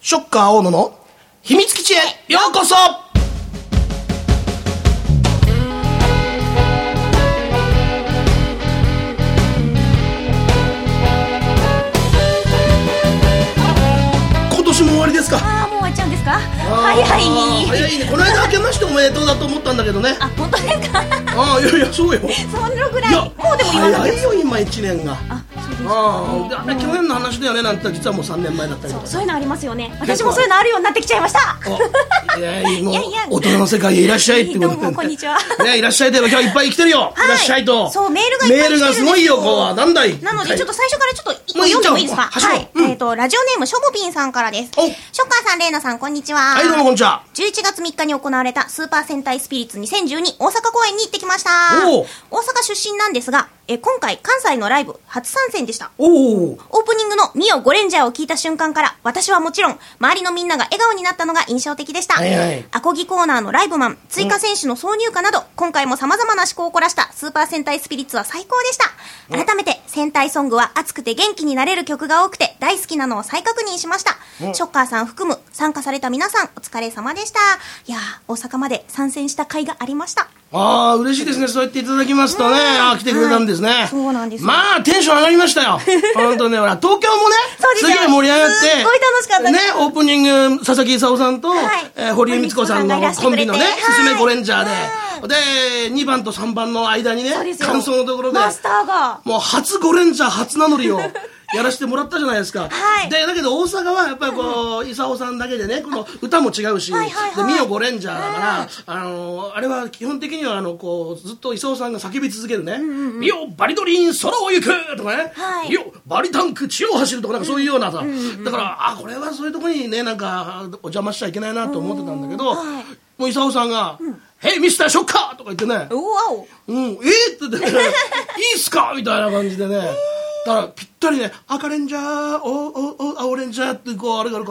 ショッカー大野の秘密基地へようこそ。今年も終わりですか。 もう終わっちゃうんですか。早いね。この間明けましておめでとうだと思ったんだけどね。 本当ですか。 いやそうよ。 そのぐらい。もうでも言わなきゃ。 早いよ今1年が。 そうですか。 去年の話だよねなんて実はもう3年前だったりとか。 そういうのありますよね。私もそういうのあるようになってきちゃいました。 いや大人の世界へいらっしゃいってことで。 どうもこんにちは。 いらっしゃいと今日いっぱい来てるよ。いらっしゃいと。 そうメールがいっぱい来てるんですよ。 メールがすごいよ。こうなんだい。 なのでちょっと最初からちょっと一個読んでもいいですか。はい。ラジオネームショボビンさんからです。ショッカーさん、レイナさん、こんにちは。 はい、どうもこんにちは。 11月3日に行われたスーパー戦隊スピリッツ2012大阪公演に行ってきました。大阪出身なんですが、今回関西のライブ初参戦でした。オープニングのミオゴレンジャーを聞いた瞬間から私はもちろん周りのみんなが笑顔になったのが印象的でした。アコギコーナーのライブマン、追加選手の挿入歌など今回も様々な思考を凝らしたスーパー戦隊スピリッツは最高でした。改めて戦隊ソングは熱くて元気になれる曲が多くて大好きなのを再確認しました。ショッカーさん含む参加された皆さんお疲れ様でした。いや大阪まで参戦した甲斐がありました。 嬉しいですね。そう言っていただきますとね、来てくれたんですね。 そうなんです。 テンション上がりましたよ。本当ね、東京もね、すげえ盛り上がって、 すごい楽しかったね、オープニング、佐々木功さんと、堀江光子さんのコンビのね、すすめゴレンジャーで、2番と3番の間にね、感想のところで、 マスターが、 もう初ゴレンジャー初名乗りを、やらせてもらったじゃないですか。だけど大阪はやっぱりこう、功さんだけでね、この歌も違うし、ミオゴレンジャーだから、あれは基本的にはこう、ずっと功さんが叫び続けるね、ミオバリドリン空を行くとかね、ミオバリタンク地を走るとかなんかそういうようなさ、だから、これはそういうところにね、なんかお邪魔しちゃいけないなと思ってたんだけど、もう功さんが、ヘイミスターショッカーとか言ってね、って言ってね、いいっすかみたいな感じでね、だからぴったりね、赤レンジャー、青レンジャーってこうあれがあるから、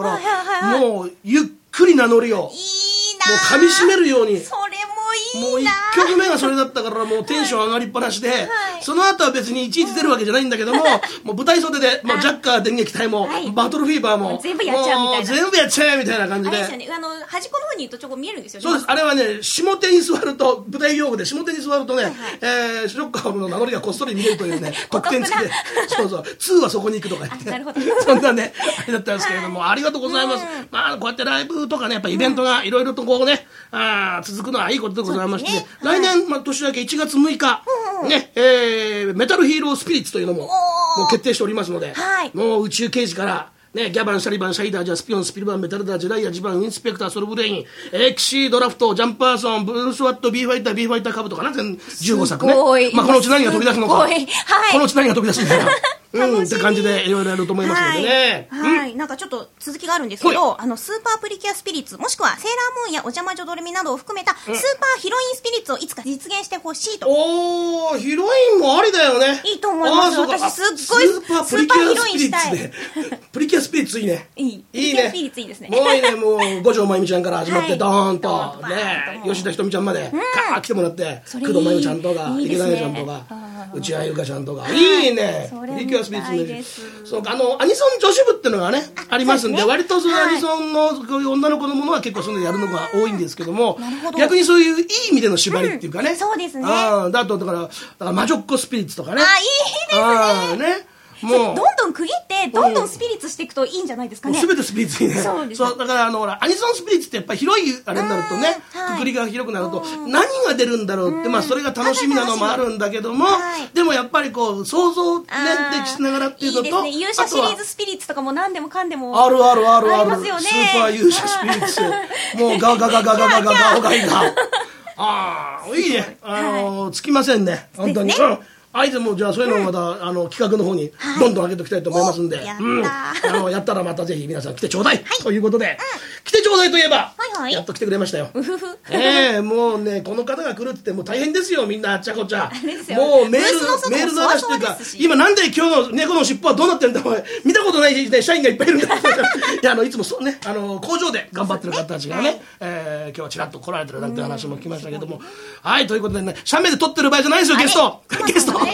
もうゆっくり名乗りを、もう噛み締めるように。 それもいいな。 もう1曲目がそれだったからもうテンション上がりっぱなしで、その後は別にいちいち出るわけじゃないんだけども、もう舞台袖で、もうジャッカー電撃隊も、バトルフィーバーも、 全部やっちゃうみたいな。 全部やっちゃえみたいな感じで。 あれですよね、端っこの方にいるとちょこ見えるんですよね。 そうです。あれはね、下手に座ると、舞台用語で下手に座るとね、ショッカーの名乗りがこっそり見れるというね、特典付きで。そうそう。2はそこに行くとか言って。 なるほど。 そんなね、あれだったんですけれども、ありがとうございます。こうやってライブとかね、やっぱイベントがいろいろとこうね、続くのはいいことでございまして、来年、年明け1月6日、ね、メタルヒーロースピリッツというのも、もう決定しておりますので、もう宇宙刑事から、ね、ギャバン、シャリバン、シャイダー、ジャスピオン、スピルバン、メタルダー、ジェライア、ジバン、インスペクター、ソルブレイン、エクシー、ドラフト、ジャンパーソン、ブルースワット、ビーファイター、ビーファイターカブとかな、全15作ね。このうち何が飛び出すのか。このうち何が飛び出すのか。って感じでいろいろやると思いますのでね。 なんかちょっと続きがあるんですけど、スーパープリキュアスピリッツもしくはセーラームーンやお邪魔女ドレミなどを含めたスーパーヒロインスピリッツをいつか実現してほしいと。 ヒロインもありだよね。 いいと思います。私すっごいスーパーヒロインしたい。 プリキュアスピリッツいいね。 いいね。スピリッツいいですね。 もういいね。もう五条真由美ちゃんから始まってドーンとね、吉田ひとみちゃんまで来てもらって、工藤真由ちゃんとか池田ちゃんとか内谷由香ちゃんとかいいね。プリキュアスピリッツそうか、アニソン女子部っていうのがね、ありますんで、割とそのアニソンの女の子のものは結構そういうのやるのが多いんですけども、逆にそういういい意味での縛りっていうかね。 そうですね。 だと、だから魔女っ子スピリッツとかね。 いいですね。もうどんどん区切ってどんどんスピリッツしていくといいんじゃないですかね。 全てスピリッツにね。そうだからアニソンスピリッツってやっぱり広いあれになるとね、くくりが広くなると何が出るんだろうって、それが楽しみなのもあるんだけども、でもやっぱりこう想像ねでしながらっていうのと、 いいですね。勇者シリーズスピリッツとかも何でもかんでもあるありますよね。 スーパー勇者スピリッツ、もうガガガガガガガガオガイがいいね。つきませんね本当に。あいつもじゃあそういうのをまた企画の方にどんどん上げておきたいと思いますんで、やったらまたぜひ皆さん来てちょうだいということで、来てちょうだいといえばやっと来てくれましたよ。もうね、この方が来るってもう大変ですよ、みんなあっちゃこっちゃ。もうメールの話っていうか、今なんで今日の猫の尻尾はどうなってるんだお前、見たことない社員がいっぱいいるんだ。いつもそうね、工場で頑張ってる方たちがね、今日はちらっと来られてるなんて話も聞きましたけども、はい、ということでね、写メで撮ってる場合じゃないですよ、ゲスト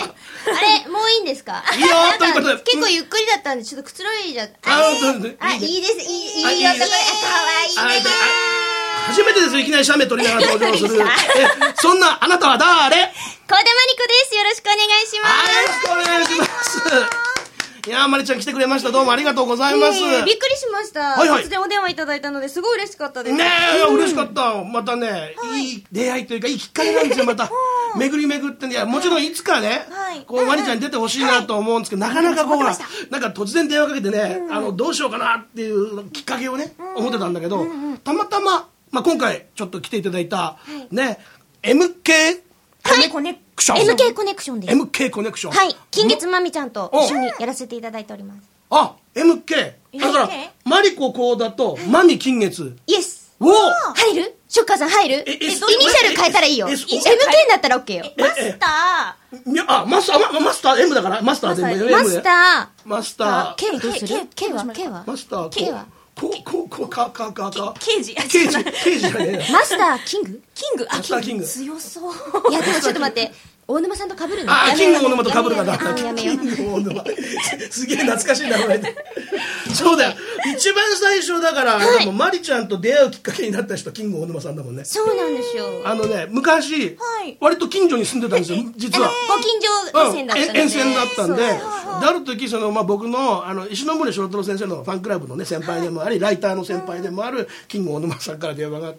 あれ、もういいんですか？ いいよ、ということで。 結構ゆっくりだったんで、ちょっとくつろいじゃった。いいです、いいよ、かわいいね。 初めてですよ、いきなり写メ撮りながら登場する。そんな、あなたは誰？ 幸田真理子です。よろしくお願いします。 よろしくお願いします。いやー、まりちゃん来てくれました。どうもありがとうございます。 びっくりしました。突然お電話いただいたのですごい嬉しかったです。 ねえ、嬉しかった。またね、いい出会いというか、いいきっかけなんですよ、また。巡り巡ってね、もちろんいつかね、こう、まりちゃんに出てほしいなと思うんですけど、なかなかこう、なんか突然電話かけてね、どうしようかなっていうきっかけをね、思ってたんだけど、たまたま、今回ちょっと来ていただいた、ね、MK コネクション。 MK コネクションです。 MK コネクション。 はい。金月まみちゃんと一緒にやらせていただいております。 あ、MK。だから、マリココウダとマミ金月。 イエス。 おお。 入る？ショッカーさん入る？イニシャル変えたらいいよ。MK になったら OK よ。マスター。 あ、マスター M だから、マスターで。 マスター。 マスター。 K どうする？ K はマスター。 K は刑事じゃねえ。 マスターキング？ マスターキング。 強そう。いや、でもちょっと待って。大沼さんと被るの？ キング大沼と被るかな。 やめよう。 キング大沼。すげえ懐かしい名前で。そうだよ。一番最初だから、でもマリちゃんと出会うきっかけになった人、キング大沼さんだもんね。 そうなんですよ。 昔、割と近所に住んでたんですよ、実は。 ご近所沿線だったんで。 沿線だったんで、で、ある時、僕の、石ノ森章太郎先生のファンクラブのね、先輩でもあり、ライターの先輩でもある、キング大沼さんから電話があって、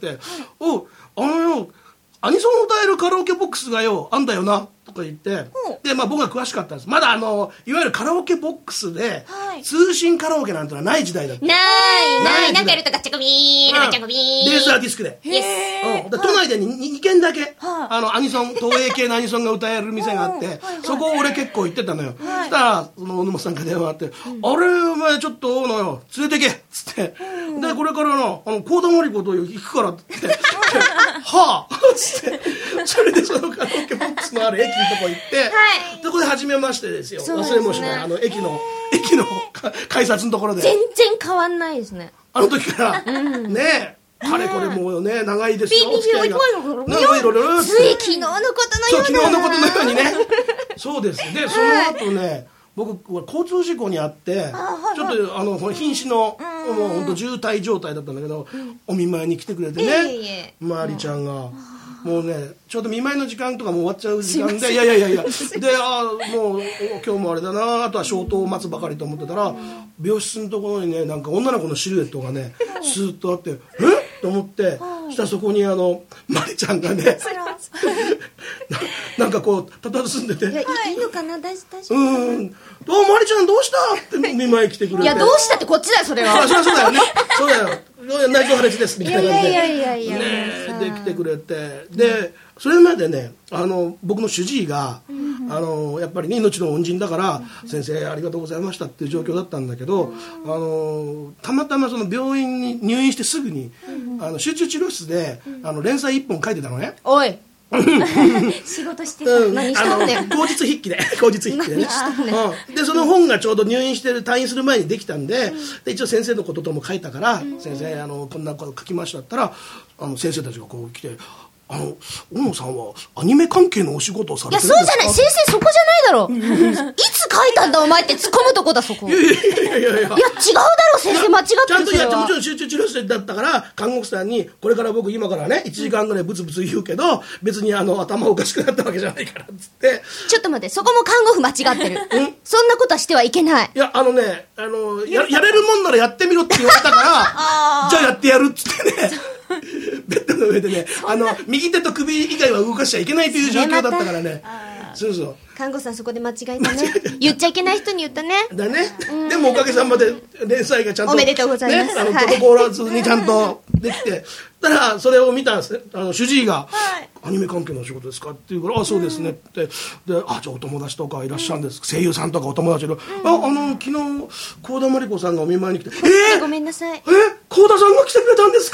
アニソンを歌えるカラオケボックスがよ、あんだよな、とか言って、で、僕が詳しかったんです。まだいわゆるカラオケボックスで、通信カラオケなんてのはない時代だった。 ない。なんかやるとガチャコビー、ガチャコビー。 レーザーディスクで。都内で2軒だけ、アニソン、東映系のアニソンが歌える店があって、そこを俺結構行ってたのよ。そしたら、大沼さんから電話あって、あれ、お前ちょっと大野よ、連れてけっつって、で、これから幸田真理子と行くからって言って、はぁつって、それでそのカラオケボックスのある駅のとこ行って、そこで初めましてですよ。忘れもしない、駅の改札のところで。 全然変わんないですね。 あの時から、ねえ、かれこれもうね、長いですよ。つい昨日のことのような。 そう、昨日のことのようにね。そうです。で、その後ね、僕、交通事故にあって、ちょっと、瀕死の、もう本当渋滞状態だったんだけど、お見舞いに来てくれてね、まりちゃんが。もうね、ちょうど見舞いの時間とかも終わっちゃう時間で、いや。で、もう、今日もあれだな、あとは消灯を待つばかりと思ってたら、病室のところにね、なんか女の子のシルエットがね、スーッとあって、と思って、そしたらそこにまりちゃんがね、なんかこう、佇んでて。いいのかな、大丈夫。 まりちゃんどうしたって見舞い来てくれて。 いや、どうしたってこっちだよ、それは。 そうだよね。そうだよ。内臓破裂ですみたいな感じで。 いや。 で、来てくれて。で、それまでね、僕の主治医が、やっぱりね、命の恩人だから、先生ありがとうございましたっていう状況だったんだけど、たまたまその病院に入院してすぐに、集中治療室で、連載1本書いてたのね。 おい。仕事してた。何したんだよ。 口実筆記でね。で、その本がちょうど入院してる、退院する前にできたんで、一応先生のこととも書いたから、先生、こんなこと書きましたったら、先生たちがこう来て、大野さんはアニメ関係のお仕事をされてるんですか？ いや、そうじゃない。先生そこじゃないだろ。いつ書いたんだお前って突っ込むとこだ、そこ。いや、違うだろ、先生間違ってる。 ちゃんともちろん集中治療室だったから、看護婦さんに、これから僕今からね、1時間ぐらいブツブツ言うけど、別に頭おかしくなったわけじゃないから、つって。 ちょっと待って、そこも看護婦間違ってる。そんなことはしてはいけない。 いや、やれるもんならやってみろって言われたから、じゃあやってやるっつってね。ベッドの上でね、右手と首以外は動かしちゃいけないという状況だったからね。そう。 看護師さんそこで間違えたね。言っちゃいけない人に言ったね。 だね。でもおかげさまで連載がちゃんと。 おめでとうございます。 滞らずにちゃんとできて。たら、それを見た主治医が、アニメ関係のお仕事ですかって言うから、そうですねって。で、じゃあお友達とかいらっしゃるんです。声優さんとかお友達で。昨日、幸田真理子さんがお見舞いに来て、 ごめんなさい。 幸田さんが来てくれたんですかって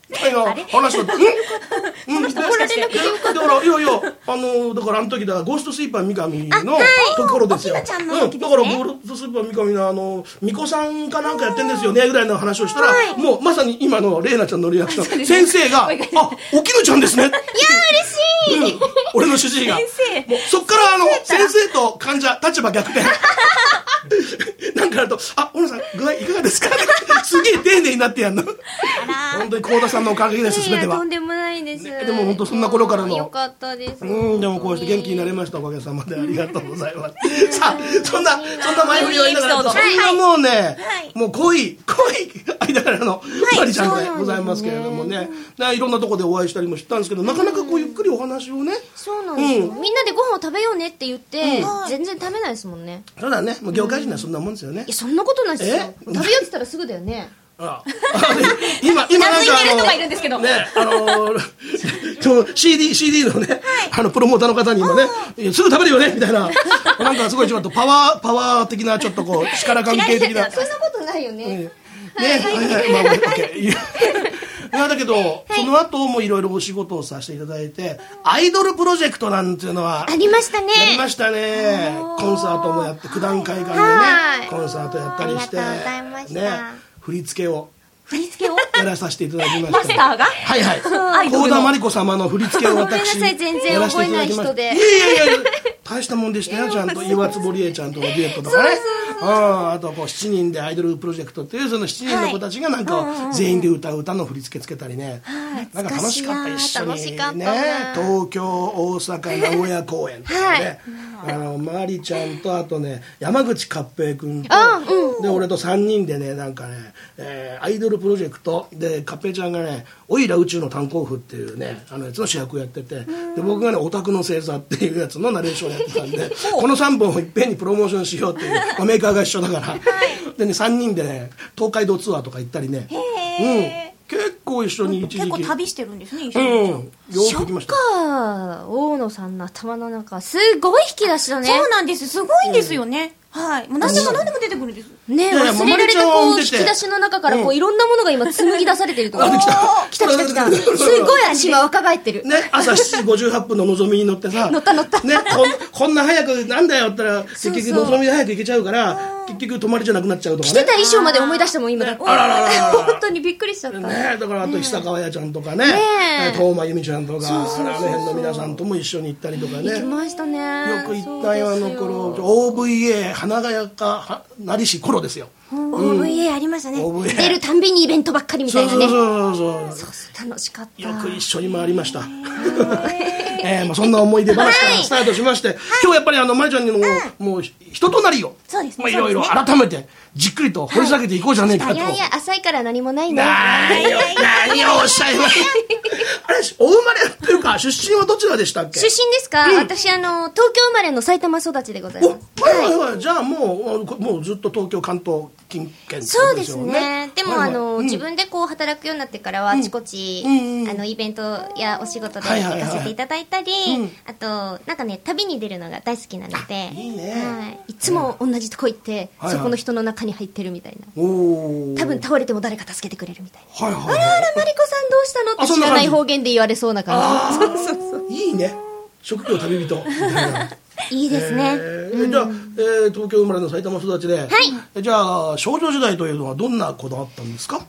話だった。 この人これ連絡だから、いやいや、だからあの時だ、ゴーストスイーパー三上のところですよ。だから、ゴーストスイーパー三上の巫女さんかなんかやってんですよね、ぐらいの話をしたら、もうまさに今のレイナちゃんのリアクション、先生が、あ、おきぬちゃんですね。いや、 嬉しい。 俺の主治医が。そっから先生と患者、立場逆転。なんかあると、あ、小野さん、具合いかがですかすげえ丁寧になってやんの。本当に幸田さんのおかげです、すべては。 とんでもないです。 でも本当そんな頃からの。 よかったです。 でもこうして元気になれました、おかげさまで。ありがとうございます。さあ、そんな前振りを言いながら、そんなもうね、もう濃い間柄のマリちゃんでございますけれどもね。いろんなとこでお会いしたりもしたんですけど、なかなかこうゆっくりお話をね。 そうなんですよ。みんなでご飯を食べようねって言って、全然食べないですもんね。 そうだね。もう業界人はそんなもんですよね。 そんなことないですよ。食べようって言ったらすぐだよね。 今なんか人がいるんですけどね、CD のね、プロモーターの方にもね、すぐ食べるよねみたいな、なんかすごいちょっとパワー的なちょっとこう力関係的な。 そんなことないよね。 ね、まあ OK。だけど、その後もいろいろお仕事をさせていただいて、アイドルプロジェクトなんていうのはありましたね。 やりましたね。コンサートもやって、九段会館でね、コンサートやったりして、ね、振り付けをやらさせていただきました。 マスターが？ はいはい。幸田真理子様の振り付けを私ごめんなさい、全然覚えない人で。 いや大したもんでしたよ、ちゃんと岩坪理恵ちゃんとのデュエットとかね。あとこう7人でアイドルプロジェクトっていうその7人の子たちがなんか全員で歌う歌の振り付けつけたりね、なんか楽しかった一緒にね、東京大阪名古屋公演とかね、マリちゃんとあとね山口勝平君とで俺と3人でねなんかねアイドルプロジェクトで勝平ちゃんがねオイラ宇宙の炭鉱夫っていうねやつの主役をやってて、で僕がねオタクの星座っていうやつのナレーションをやってたんでこの3本をいっぺんにプロモーションしようっていう、メーカーが一緒だから、でね3人でね東海道ツアーとか行ったりね、結構一緒に一時期結構旅してるんですね一緒に。 よく来ました。 大野さんの頭の中すごい引き出しだね。そうなんです、すごいんですよね。はい、もう何でも出てくるんですね。忘れられたこう引き出しの中からこういろんなものが今紡ぎ出されてるとか。来たすごい足が若返ってるね。朝7時58分ののぞみに乗ってさ乗ったね、 こんな早くなんだよって言ったら結局のぞみで早く行けちゃうから結局泊まりじゃなくなっちゃうとかね。 着てた衣装まで思い出しても今だって本当にびっくりしちゃったね。だからあと久川屋ちゃんとかね東間由美ちゃんとかあの辺の皆さんとも一緒に行ったりとかね。 行きましたね。 よく行ったよあの頃。 OVA 花がやかなりし頃ですよ。 OVA ありましたね。出るたんびにイベントばっかりみたいなね。そう楽しかった。 よく一緒に回りました。そんな思い出話からスタートしまして、今日やっぱりまりちゃんにもう人となりをいろいろ改めてじっくりと掘り下げていこうじゃねえかと。 いや浅いから何もないね。 何をおっしゃいます。あれお生まれというか出身はどちらでしたっけ？ 出身ですか？私東京生まれの埼玉育ちでございます。 じゃあもうずっと東京関東近県そうですね。でも自分でこう働くようになってからはあちこちイベントやお仕事で行かせていただいたり、あとなんかね旅に出るのが大好きなので、いつも同じとこ行ってそこの人の中に入ってるみたいな。多分倒れても誰か助けてくれるみたいな。あらマリコさんどうしたのって知らない方言で言われそうな感じ。いいね。職業旅人。 いいですね。 じゃあ東京生まれの埼玉育ちで、じゃあ少女時代というのはどんな子だったんですか？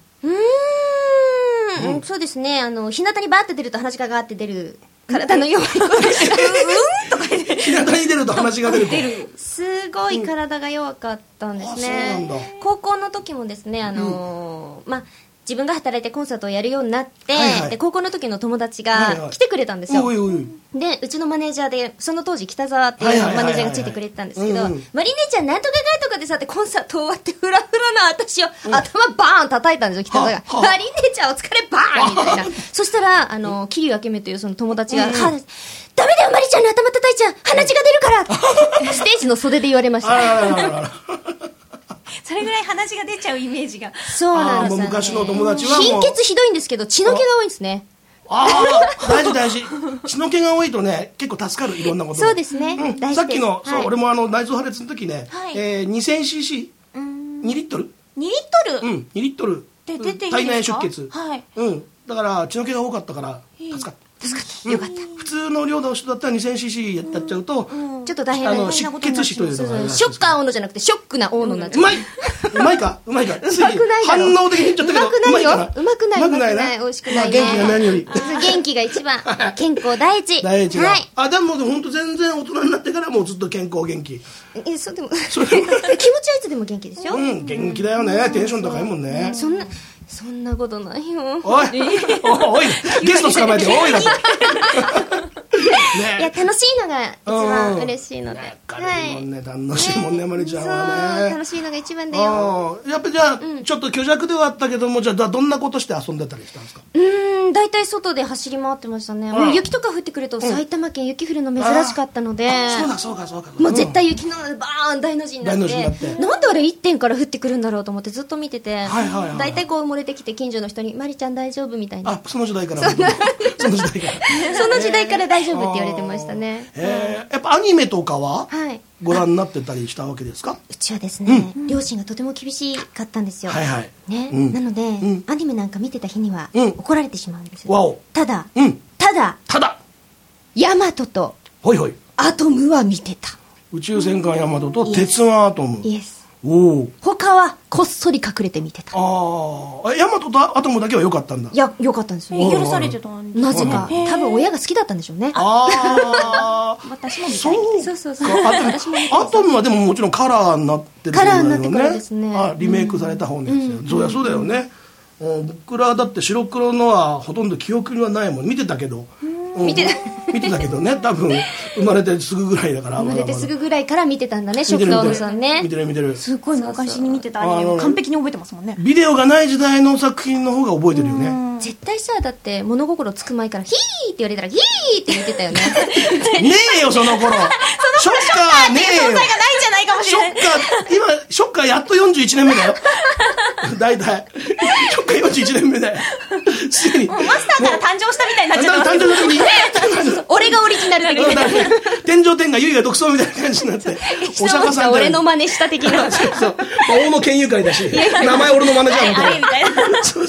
そうですね。日向にバーって出ると鼻血がガーって出る体の弱い子でした。 日向に出ると鼻血が出る。 すごい体が弱かったんですね。高校の時もですね自分が働いてコンサートをやるようになって、で高校の時の友達が来てくれたんですよ。でうちのマネージャーでその当時北沢っていうマネージャーがついてくれてたんですけど、マリ姉ちゃんなんとかなんとかでさってコンサート終わってフラフラな私を頭バーン叩いたんですよ、北沢が。マリ姉ちゃんお疲れバーンみたいな。そしたら桐生明美というその友達がダメだよマリちゃんの頭叩いちゃう鼻血が出るからステージの袖で言われました。それぐらい鼻血が出ちゃうイメージが。そうなんですよね。 昔の友達は貧血ひどいんですけど血の気が多いですね。 大事。血の気が多いとね結構助かる、いろんなこと。 そうですね。 さっきの俺も内臓破裂の時ね 2000cc2 リットル2リットルで出ていいんですか？ 体内出血だから血の気が多かったから助かった。よかった。普通の量の人だったら 2000cc やっちゃうと、 ちょっと大変な失血死というのがあるらしい。 ショッカー大野じゃなくてショックな大野になっちゃう。 うまいか反応的に言っちゃったけど、 うまくないよ。うまくない。美味しくないね。 元気が何より。 元気が一番。健康第一。 第一。はい。でも本当全然大人になってからもうずっと健康元気。 そうでも。気持ちはいつでも元気ですよ。 元気だよね。テンション高いもんね。 そんなことないよ。 おいゲスト捕まえておいだって。 いや、楽しいのが一番嬉しいので。 楽しいもんね、まりちゃんはね。 楽しいのが一番だよ。 やっぱじゃあ、ちょっと虚弱ではあったけども、じゃあどんなことして遊んでたりしたんですか？ 大体外で走り回ってましたね。もう雪とか降ってくると埼玉県雪降るの珍しかったので、 そうか。 もう絶対雪のバーン大の字になって、なんであれ1点から降ってくるんだろうと思ってずっと見てて、大体こう漏れてきて近所の人にまりちゃん大丈夫みたいな。 その時代からその時代から大丈夫って言われてましたね。 やっぱアニメとかはご覧になってたりしたわけですか？ うちはですね、両親がとても厳しかったんですよ。なのでアニメなんか見てた日には怒られてしまうんですよ。ただヤマトとアトムは見てた。 宇宙戦艦ヤマトと鉄腕アトム。 イエス。他はこっそり隠れて見てた。 ヤマトとアトムだけは良かったんだ。 いや、良かったんですよ。 許されてたんですなぜか多分親が好きだったんでしょうね。 私もみたい。 そうアトムはでももちろんカラーになってる。 カラーになってからですね。 リメイクされた方ですよ。そうだよね。僕らだって白黒のはほとんど記憶にはないもん。見てたけど見てたけどね、多分生まれてすぐぐらいだから。 生まれてすぐぐらいから見てたんだね、ショック大野さんね。 見てる。 すごい昔に見てたアニメを完璧に覚えてますもんね。 ビデオがない時代の作品の方が覚えてるよね。 絶対さ、だって物心つく前からヒーって言われたらヒーって言ってたよね。 ねえよその頃。ショッカーねえよ。 存在がないんじゃないかもしれない。 ショッカーやっと41年目だよ。大体ショッカー41年目だよ。すでにマスターから誕生したみたいになっちゃった。 誕生した俺がオリジナル的な。 天上天下唯我独尊みたいな感じになって。 お釈迦さん俺の真似した的な。 そう大野県友会だし、名前俺の真似じゃんみたいな。そう。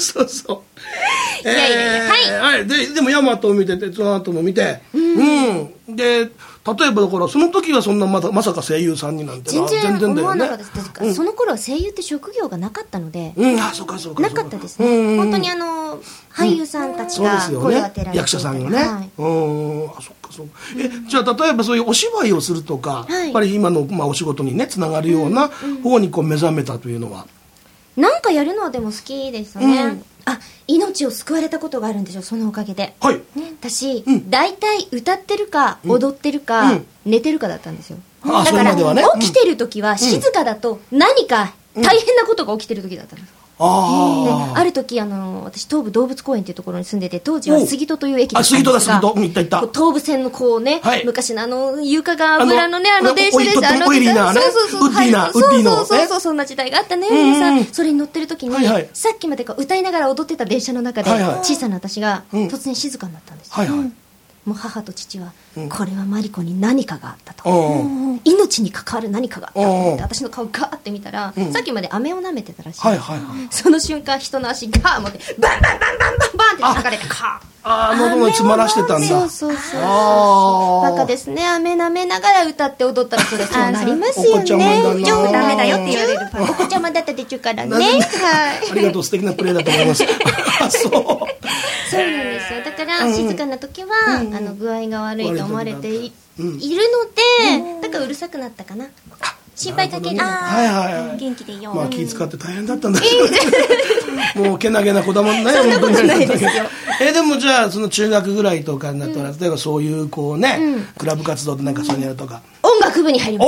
はい。でもヤマトを見て鉄腕アトムを見て、で例えばだからその時はそんなまさか声優さんになんて全然思わなかったです。その頃は声優って職業がなかったので、 そうかなかったですね。本当に俳優さんたちが声を当てられて、 役者さんがね。そっか。じゃあ例えばそういうお芝居をするとか、やっぱり今のお仕事にねつながるような方にこう目覚めたというのは、 なんかやるのはでも好きでしたね。命を救われたことがあるんですよ、そのおかげで。私大体歌ってるか踊ってるか寝てるかだったんですよ。だから起きてる時は静かだと何か大変なことが起きてる時だったんです。ある時私東武動物公園っていうところに住んでて、当時は杉戸という駅だったんですが、東武線のこうね、昔の床が油のね電車です。 オイリーなね、ウッディーな、そんな時代があったね。それに乗ってる時にさっきまで歌いながら踊ってた電車の中で小さな私が突然静かになったんです。もう母と父はこれはマリコに何かがあったと、命に関わる何かがあったと思って私の顔ガーって見たら、さっきまで飴を舐めてたらしい。その瞬間人の足ガー持ってバンバンって叩かれてカー喉に詰まらしてたんだ。 そうバカですね。飴舐めながら歌って踊ったらそれそうなりますよね。 ダメだよって言われる。 お子ちゃまだったでちゅうからね。 ありがとう、素敵なプレーだと思います。 そうなんですよ。だから静かな時は具合が悪いと思われているので、だからうるさくなったかな。心配かける。 元気でいよ。 気使って大変だったんだけど、もうけなげな子だもんね。 そんなことないですよ。 でもじゃあその中学ぐらいとかになったら、例えばそういうこうね、クラブ活動でなんかそういうのやるとか、 音楽部に入りました。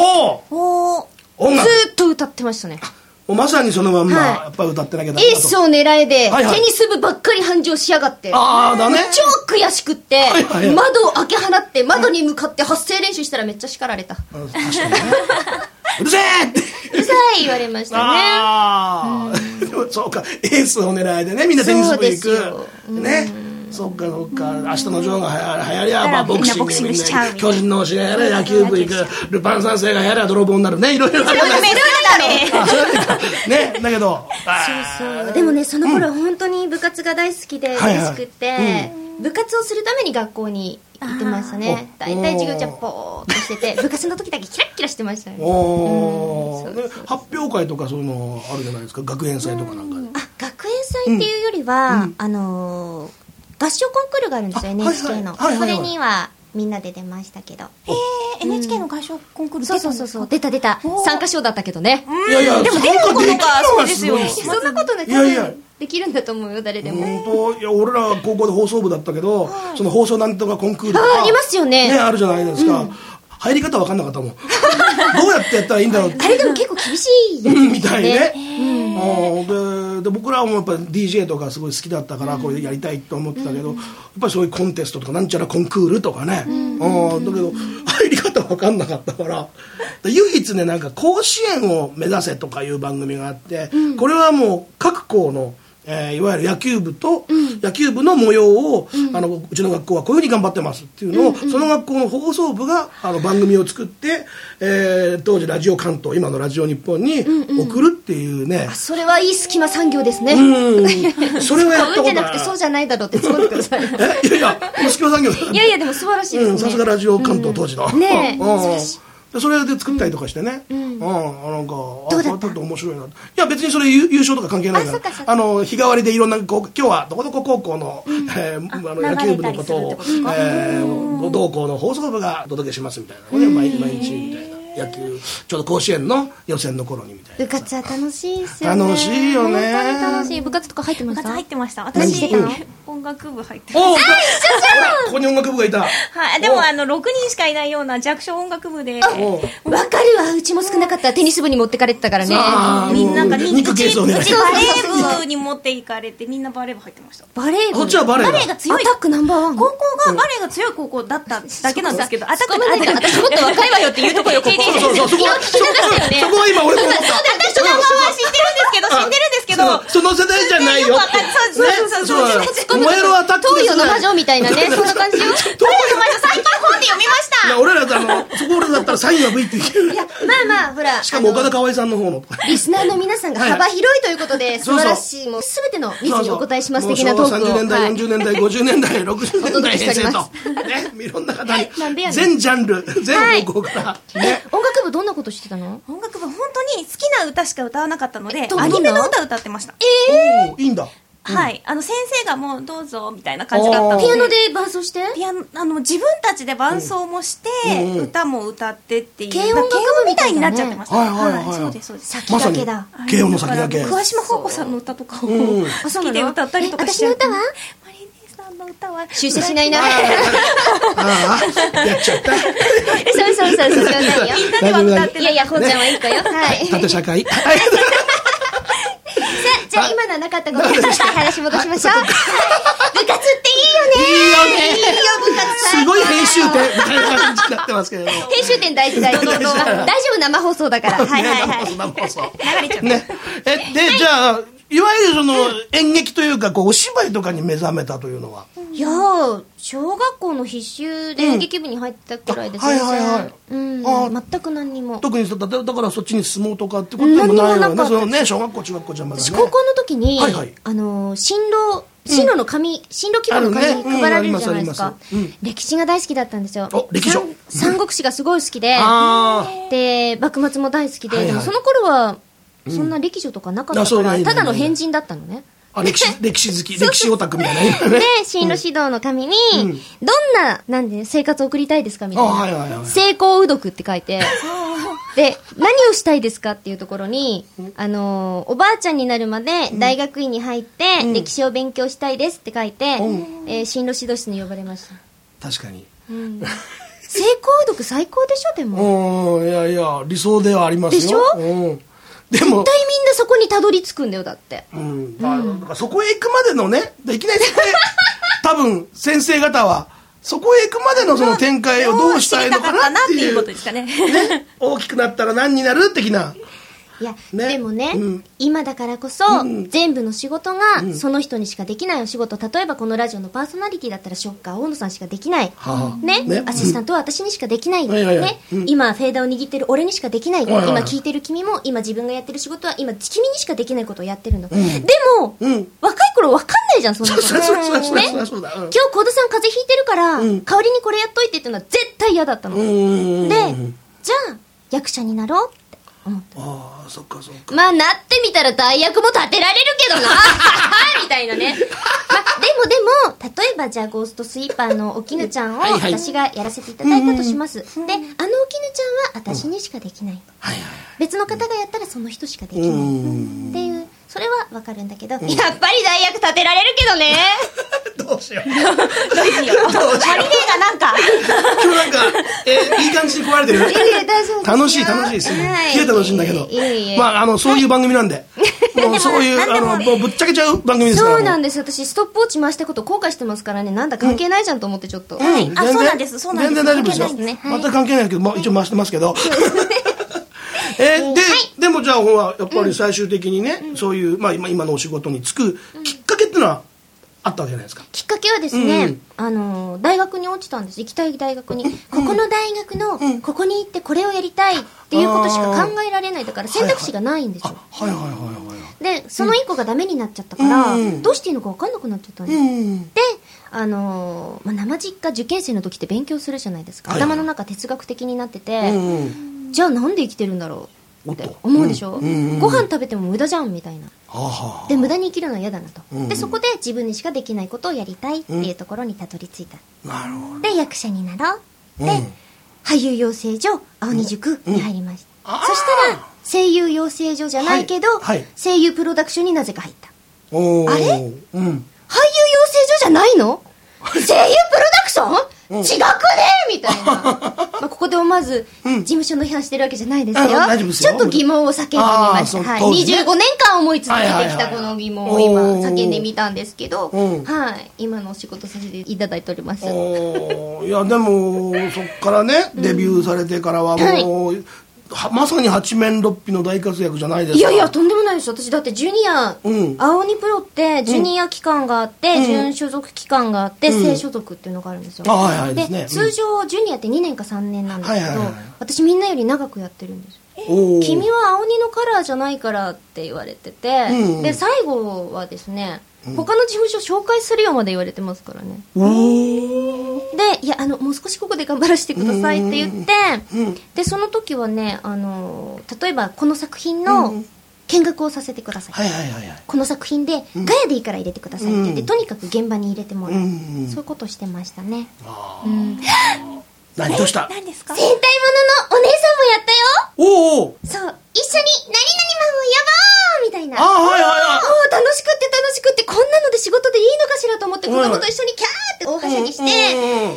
ずっと歌ってましたね。 まさにそのまんまやっぱり歌ってなきゃダメだと。 エースを狙えでテニス部ばっかり繁盛しやがって、 だね、 超悔しくって窓を開け放って窓に向かって発声練習したらめっちゃ叱られた。 確かにね。うるせえってうるさい言われましたね。 でもそうか、エースを狙いでね、みんなテニス部行くね。 そっかそっか。明日のジョーが流行りゃボクシングみんな巨人の試合やれ野球部行くルパン三世がやれば泥棒になるね、いろいろあるじゃないですか。それはダメね。だけどそうでもね、その頃本当に部活が大好きで嬉しくて、部活をするために学校に行ってましたね。大体授業中はポーっとしてて、部活の時だけキラッキラしてましたね。 発表会とかそういうのあるじゃないですか、学園祭とかなんかで。 学園祭っていうよりは、合唱コンクールがあるんですよ、NHK の。それにはみんなで出ましたけど。 NHK の合唱コンクール出たんですか？そう出た。参加賞だったけどね。 いやいや、 でも出ることがそうですよ。 そんなことね、多分できるんだと思うよ、誰でも。 本当、いや、俺ら高校で放送部だったけど、その放送なんとかコンクールとかありますよね。 あるじゃないですか。入り方分かんなかったもん。どうやってやったらいいんだろうって。 あれでも結構厳しいやつみたいね。で僕らもやっぱ DJ とかすごい好きだったからこれやりたいと思ってたけど、やっぱりそういうコンテストとかなんちゃらコンクールとかね、だけど入り方分かんなかったから唯一ね、なんか甲子園を目指せとかいう番組があって、これはもう各校のいわゆる野球部と、野球部の模様を、うちの学校はこういうふうに頑張ってますっていうのを、その学校の放送部が番組を作って、当時ラジオ関東、今のラジオ日本に送るっていうね、 それはいい隙間産業ですね。 それはやったことない。 じゃなくてそうじゃないだろうって突っ込んでください。 いやいや、隙間産業いやでも素晴らしいですね。 さすがラジオ関東当時のねそれで作ったりとかしてね、なんかどうだった？ 面白いな。いや別にそれ優勝とか関係ないから、日替わりでいろんな今日はどこどこ高校の野球部のことを同校の放送部がお届けしますみたいなので毎日みたいな。野球ちょうど甲子園の予選の頃にみたいな。 部活は楽しいですよね。 楽しいよね。 本当に楽しい。部活とか入ってました？ 部活入ってました。 私音楽部入ってました。 一緒じゃん。ここに音楽部がいた。 はい。でも6人しかいないような弱小音楽部で。 わかるわ。うちも少なかった。テニス部に持ってかれてたからね。 みんなが肉ケースをね。 うちバレー部に持っていかれてみんなバレー部入ってました。 バレー部。 こっちはバレーが強い。 アタックナンバーワン。 高校がバレーが強い高校だっただけなんですけど、アタック私もっと若いわよっていうとこよここ。 そこは今俺も思った。 私の名前は知ってるんですけど、 その世代じゃないよって。 そう。 燃えるアタック東洋の魔女みたいなね、そんな感じよ。 東洋の魔女最近本で読みました。 俺らそこ俺だったらサインは V って言う。 いや、まあほら。 しかも岡田香織さんの方の。 リスナーの皆さんが幅広いということで、素晴らしい、もうすべてのミスにお答えします的なトークを。 30年代、40年代、50年代、60年代、平成と。ね、いろんな方に。全ジャンル、全方向から。 音楽部どんなことしてたの？ 音楽部本当に好きな歌しか歌わなかったので、アニメの歌歌ってました。 いいんだ。 はい。先生がもうどうぞみたいな感じだったので。 ピアノで伴奏して？ ピアノ、自分たちで伴奏もして、歌も歌ってっていう。 軽音楽部みたいになっちゃってました。 はい。 そうです、そうです。 先駆けだ。 軽音の先駆け。 桑島宝子さんの歌とかを好きで歌ったりとかして。 私の歌は？ マリネさんの歌は。 出世しないな。 やっちゃった。 そう。 みんなでは歌ってない。 いや、本ちゃんはいい子よ。はい。 縦社会。 じゃあ今のはなかったことにして話戻しましょう。部活っていいよね。いいよ部活。 すごい編集点みたいな感じになってますけど。 編集点大事。大丈夫、生放送だから。はい。 生放送。 流れちゃう。 ね。で、じゃあ、いわゆるその演劇というかお芝居とかに目覚めたというのは？ いやー、小学校の必修で演劇部に入ったくらいですね。全く何にも。 特にだからそっちに相撲とかってことでもないよね。そのね、小学校中学校じゃまだね。 高校の時に進路の紙、進路希望の紙配られるじゃないですか。歴史が大好きだったんですよ。 歴史三国志がすごい好きで、で幕末も大好きで、でもその頃はそんな歴史とかなかったから、ただの変人だったのね。 歴史好き、歴史オタクみたいな。 で、進路指導の紙に、どんな、生活を送りたいですかみたいな。成功うどくって書いて、で、何をしたいですかっていうところに、おばあちゃんになるまで大学院に入って、歴史を勉強したいですって書いて、進路指導室に呼ばれました。 確かに。 成功うどく最高でしょ、でも。 いや、理想ではありますよ。 でしょ？でも絶対みんなそこにたどり着くんだよ、だって。 そこへ行くまでのね、いきなりそこへ、多分先生方は、そこへ行くまでのその展開をどうしたいのかなっていう。 ことですかね。 大きくなったら何になる的な。 いいや、でもね、今だからこそ、全部の仕事がその人にしかできないお仕事、例えばこのラジオのパーソナリティだったらショッカー大野さんしかできない、ね、アシスタントは私にしかできない、ね、今フェーダーを握ってる俺にしかできない、今聞いてる君も今自分がやってる仕事は今君にしかできないことをやってるの、でも、若い頃分かんないじゃん、そんなことね。今日小田さん風邪ひいてるから、代わりにこれやっといてっていうのは絶対嫌だったので、じゃあ役者になろうって思った。 ああ、そっかそっか。 まあなってみたら代役も立てられるけどなみたいなね。まあでも例えばじゃあゴーストスイーパーのおきぬちゃんを私がやらせていただいたとします。で、あのおきぬちゃんは私にしかできない。別の方がやったらその人しかできないっていう、それはわかるんだけど、やっぱり代役立てられるけどね。 どうしよう。 マリネがなんか今日なんか、いい感じに壊れてる。楽しいですね。すげえ楽しいんだけど。まあ、そういう番組なんで。もうそういう、もうぶっちゃけちゃう番組ですから。 そうなんです。私、ストップウォッチ回したこと後悔してますからね。なんだ関係ないじゃんと思ってちょっと。 あ、そうなんです。全然大丈夫ですよ。全く関係ないけど、一応回してますけど。でもじゃあ、やっぱり最終的にね、そういう、まあ今のお仕事に就くきっかけっていうのは、あったわけじゃないですか。 きっかけはですね、大学に落ちたんです。行きたい大学に、ここの大学のここに行ってこれをやりたいっていうことしか考えられない。だから選択肢がないんですよ。でその1個がダメになっちゃったから、どうしていいのか分かんなくなっちゃったんです。で生実家受験生の時って勉強するじゃないですか。頭の中哲学的になってて、じゃあなんで生きてるんだろうって思うでしょ。ご飯食べても無駄じゃんみたいな。で無駄に生きるのは嫌だなと、でそこで自分にしかできないことをやりたいっていうところにたどり着いた。 なるほど。 で役者になろう、で俳優養成所青二塾に入りました。そしたら声優養成所じゃないけど、声優プロダクションになぜか入った。あれ、俳優養成所じゃないの？声優プロダクション違くねみたいな。ここで思わず事務所の批判してるわけじじゃないですよ。ちょっと疑問を叫んでみました。25年間思い続けてきたこの疑問を今叫んでみたんですけど、今のお仕事させていただいております。 いやでもそっからねデビューされてからはもうまさに八面六臂の大活躍じゃないですか。 いやいやとんでもないです。私だってジュニア、青鬼プロってジュニア期間があって、準所属期間があって、正所属っていうのがあるんですよ。で通常ジュニアって2年か3年なんですけど、私みんなより長くやってるんです。君は青鬼のカラーじゃないからって言われてて、で最後はですね、他の事務所紹介するよまで言われてますからね。でいやもう少しここで頑張らせてくださいって言って、でその時はね例えばこの作品の見学をさせてください、この作品でガヤでいいから入れてくださいって言って、とにかく現場に入れてもらう、そういうことをしてましたね。 何どうした？ 何ですか？ 戦隊もののお姉さんもやったよ。 おお。 そう、一緒に何々マンを呼ぼうみたいな。楽しくってこんなので仕事でいいのかしらと思って、子供と一緒にキャーって大はしゃぎして、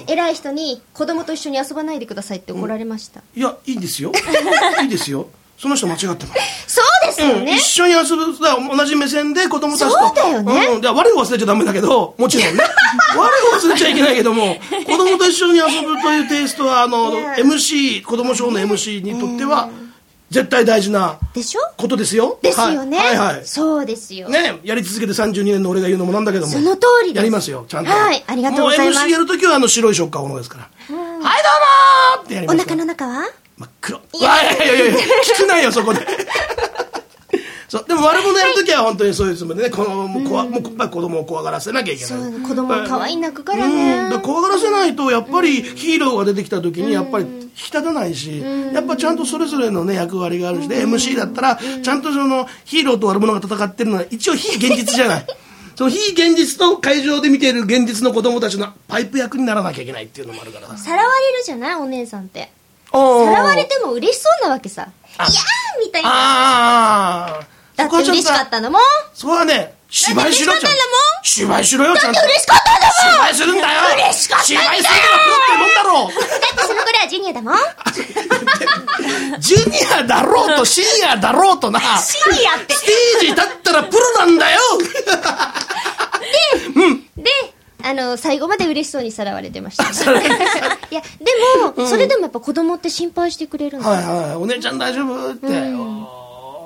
偉い人に子供と一緒に遊ばないでくださいって怒られました。 いやいいですよいいですよ。その人間違ってます。 そうですよね、 一緒に遊ぶ、同じ目線で子供たちと。 そうだよね、 我を忘れちゃダメだけど、もちろんね我を忘れちゃいけないけども、子供と一緒に遊ぶというテイストはMC 子供ショーの MC にとっては絶対大事なことですよ。 ですよね。そうですよね。やり続けて32年の俺が言うのもなんだけども、 その通りです。 やりますよちゃんと。 はい、ありがとうございます。 もう MC やるときは白いショッカー小野ですから、はいどうもーってやります。 お腹の中は真っ黒。いや聞くないよそこでそうでも悪者やるときは本当にそういうつもりでね、子供を怖がらせなきゃいけない。 そう、子供は可愛い泣くからね。 怖がらせないとやっぱりヒーローが出てきたときにやっぱり引き立たないし、やっぱちゃんとそれぞれのね役割があるし、で MC だったらちゃんとそのヒーローと悪者が戦ってるのは一応非現実じゃないその非現実と会場で見ている現実の子供たちのパイプ役にならなきゃいけないっていうのもあるから。 さらわれるじゃないお姉さんって。さらわれても嬉しそうなわけさ。いやーみたいな。だって嬉しかったのもん。 そこはね、芝居しろちゃん。芝居しろよちゃんと。 だって嬉しかったんだもん。 芝居するんだよ。 嬉しかったんだよ。 芝居するのがプロってもんだろう。 だってその頃はジュニアだもん。 ジュニアだろうとシニアだろうとな。 シニアって。 ステージ立ったらプロなんだよ。 で、最後まで嬉しそうにさらわれてました、ね。いや、でも、それでもやっぱ子供って心配してくれるんだよ。 お姉ちゃん大丈夫って。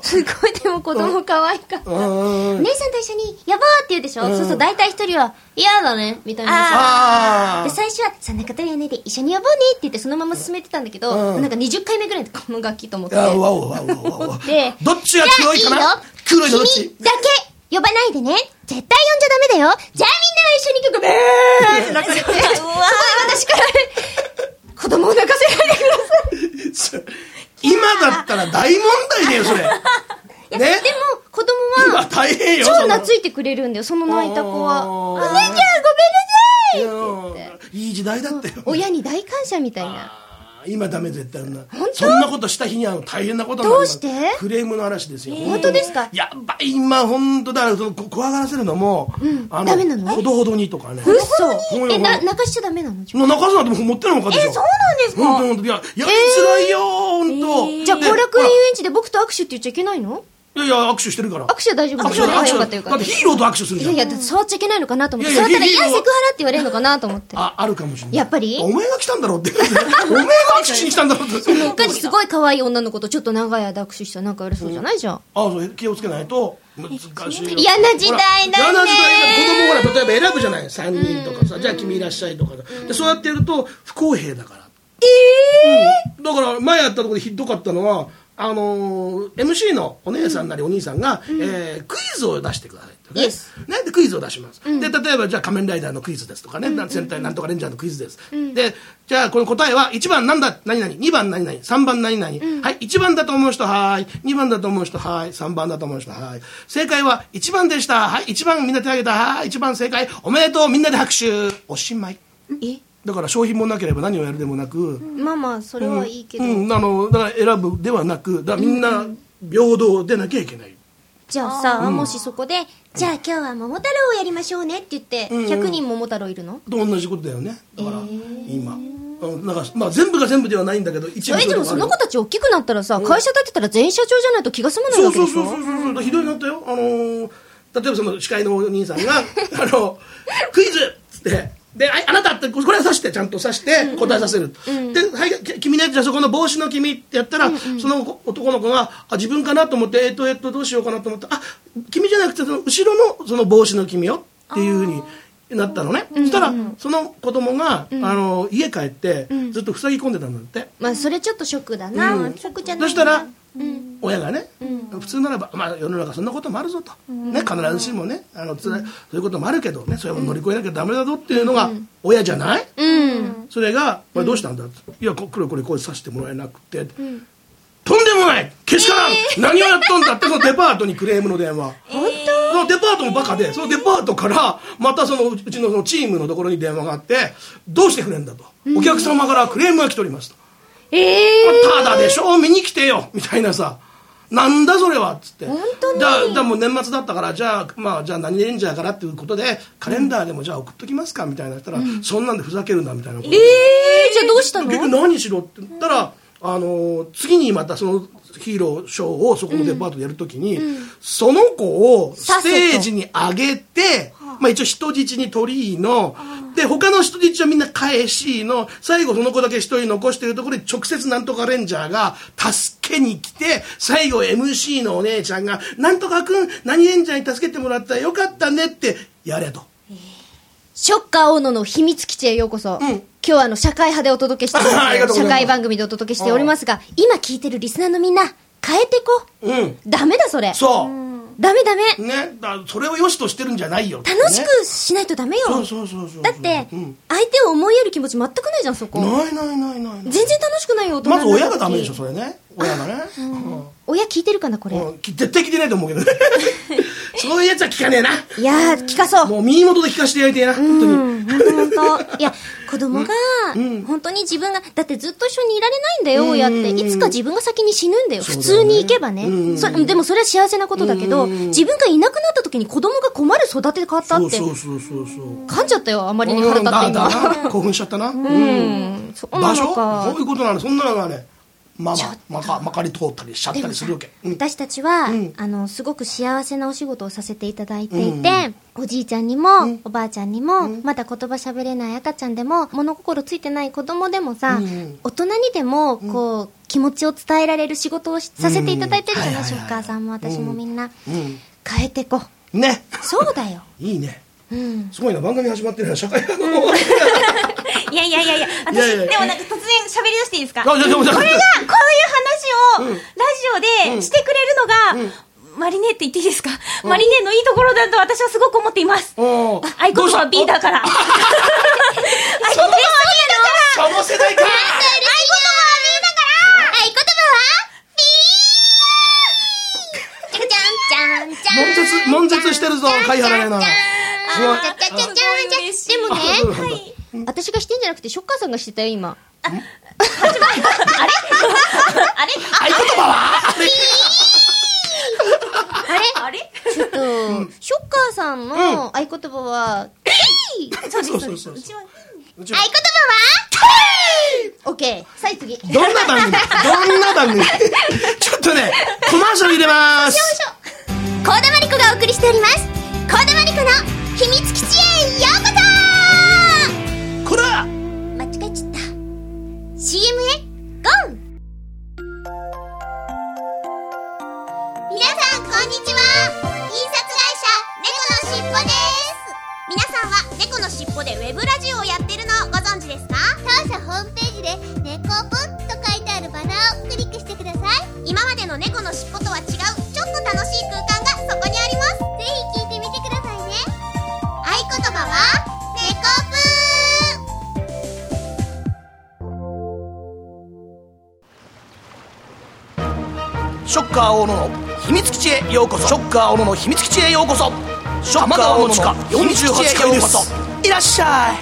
すごいでも子供可愛かった。姉さんと一緒に呼ぼうって言うでしょ。そうそう、大体一人は嫌だねみたいな。で最初はそんなこと言わないで一緒に呼ぼうねって言ってそのまま進めてたんだけど、なんか20回目ぐらいでこの楽器と思って。 でどっちが黒いかな。黒いのどっち？ 君だけ呼ばないでね。絶対呼んじゃダメだよ。じゃあみんなが一緒に曲って泣かれて、そこで私から子供を泣かせないでください。 今だったら大問題だよそれ。 ね、でも子供は大変よ。 超懐いてくれるんだよ、その泣いた子は。お姉ちゃんごめんなさいって言って。 いい時代だったよ。 親に大感謝みたいな。 今ダメ絶対な。そんなことした日には大変なことになる。 どうして？ クレームの嵐ですよ。 本当ですか？ やばい、今本当だからその怖がらせるのもダメなの？ ほどほどにとかね。 嘘。泣かしちゃダメなの？ 泣かすなんて持ってるのかでしょ。 そうなんですか？ 本当いややりづらいよ本当。 じゃあ後楽園遊園地で僕と握手って言っちゃいけないの？ いやいや握手してるから。 握手は大丈夫。握手はよかったよかった。 だってヒーローと握手するじゃん。 いやいや触っちゃいけないのかなと思って。触ったらいやセクハラって言われるのかなと思って。 あるかもしれない。 やっぱり？ お前が来たんだろうって。お前が握手しに来たんだろうって。 その他にすごい可愛い女の子とちょっと長い間握手したらなんか嬉しそうじゃないじゃん。 そう気をつけないと難しい。 嫌な時代だね。 嫌な時代だ。子供ほら例えば選ぶじゃない3人とかさ、じゃあ君いらっしゃいとかでそうやってやると不公平だから。だから前やったところでひどかったのは。MC のお姉さんなりお兄さんが、クイズを出してくださいってね。ねでクイズを出します。で例えばじゃあ仮面ライダーのクイズですとかね、戦隊なんとかレンジャーのクイズです。でじゃあこの答えは1番なんだ何々、2番何々、3番何々、はい1番だと思う人はい、2番だと思う人はい、3番だと思う人はい。正解は1番でした。はい1番みんな手挙げた。はい1番正解おめでとうみんなで拍手おしまい。だから商品もなければ何をやるでもなく、 まあまあそれはいいけど、 だから選ぶではなく、だからみんな平等でなきゃいけない。 じゃあさ、もしそこでじゃあ今日は桃太郎をやりましょうねって言って100人桃太郎いるの？ と同じことだよね。だから今なんかまあ全部が全部ではないんだけど一部でもその子たち大きくなったらさ、会社建てたら全員社長じゃないと気が済まないわけでしょ。 そうひどいなったよ。例えばその司会のお兄さんがクイズっつってであなたってこれは指してちゃんと指して答えさせる、で、はい、君ねじゃあそこの帽子の君ってやったら、その男の子が自分かなと思ってどうしようかなと思って君じゃなくてその後ろのその帽子の君よっていうふうになったのね。そしたらその子供が、家帰ってずっと塞ぎ込んでたんだって。 まあそれちょっとショックだな。ショックじゃない。 そしたら親がね、普通ならば、まあ、世の中そんなこともあるぞと、ね、必ずしもねそういうこともあるけどね、それを乗り越えなきゃダメだぞっていうのが親じゃない、それが「これどうしたんだ?」って「いやこれさせてもらえなくて」とんでもないけしからん何をやっとんだってそのデパートにクレームの電話。 本当？ そのデパートもバカで、そのデパートからまたうちのそのチームのところに電話があって「どうしてくれんだ」と「お客様からクレームが来ております」と。ただでしょ見に来てよみたいなさ、なんだそれはっつって。 本当にじゃあもう年末だったからじゃあ何レンジャーからっていうことでカレンダーでもじゃあ送っときますかみたいなったら、そんなんでふざけるなみたいなこと。 じゃあどうしたの？ 結局何しろって言ったら次にまたそのヒーローショーをそこのデパートでやるときに、その子をステージに上げて、まあ一応人質に取りので他の人質はみんな返しの最後その子だけ一人残しているところで直接なんとかレンジャーが助けに来て、最後 MC のお姉ちゃんがなんとかくん何レンジャーに助けてもらったらよかったねってやれと。 ショッカー大野の秘密基地へようこそ。今日は社会派でお届けしております社会番組でお届けしておりますが、今聞いてるリスナーのみんな変えてこ。ダメだそれ。 そう。 ダメね、それを良しとしてるんじゃないよ、 楽しくしないとダメよ。 そうだって相手を思いやる気持ち全くないじゃんそこ。 ない全然楽しくないよ。 まず親がダメでしょそれね。親がね、 親聞いてるかなこれ。 絶対聞いてないと思うけどねそういうやつは聞かねえな。 いや聞かそう。 もう耳元で聞かせてやりてえな本当に。本当いや子供が本当に自分がだってずっと一緒にいられないんだよ親って。いつか自分が先に死ぬんだよ普通に行けばね。でもそれは幸せなことだけど、自分がいなくなった時に子供が困る育て方って噛んじゃったよ。あまりに腹立って今興奮しちゃったな。 そうなのか。 そういうことなの。そんなのがねまかり通ったりしちゃったりするわけ。 私たちは、すごく幸せなお仕事をさせていただいていて、おじいちゃんにも、おばあちゃんにも、まだ言葉喋れない赤ちゃんでも、物心ついてない子供でもさ、大人にでも、こう、気持ちを伝えられる仕事をさせていただいてるじゃない、お母さんも私もみんな。変えてこう。ね。 そうだよ。 いいね。すごいな、番組始まってるな、社会派の。 いや、私、でもなんか突然喋り出していいですか？これが、こういう話を、ラジオでしてくれるのが、マリネって言っていいですか？マリネのいいところだと私はすごく思っています。合言葉は B だから。合言葉は B だから。 その世代か。合言葉は B だから。 合言葉は B。 悶絶してるぞ、貝原玲奈。 でもね、私がしてんじゃなくてショッカーさんがしてたよ今。 あれ？ 合言葉は？ あれ？ ちょっとショッカーさんの合言葉はそうです。うちは合言葉はオッケー。さあ次。 どんな番組ちょっとね、コマーシャル入れまーす。 幸田真理子がお送りしております。幸田真理子の秘密基地へようこそ。 こら間違えちゃった。 CM へゴー。皆さんこんにちは。印刷会社猫のしっぽです。皆さんは猫のしっぽでウェブラジオをやってるのをご存知ですか？当社ホームページで猫ぽと書いてあるバナーをクリックしてください。今までの猫のしっぽとは違うちょっと楽しい空間がそこにあります。ぜひ聞いてみてくださいね。合言葉は猫ショッカー大野の秘密基地へようこそ。ショッカー大野の秘密基地へようこそ。ショッカー大野の地下48階です。いらっしゃい。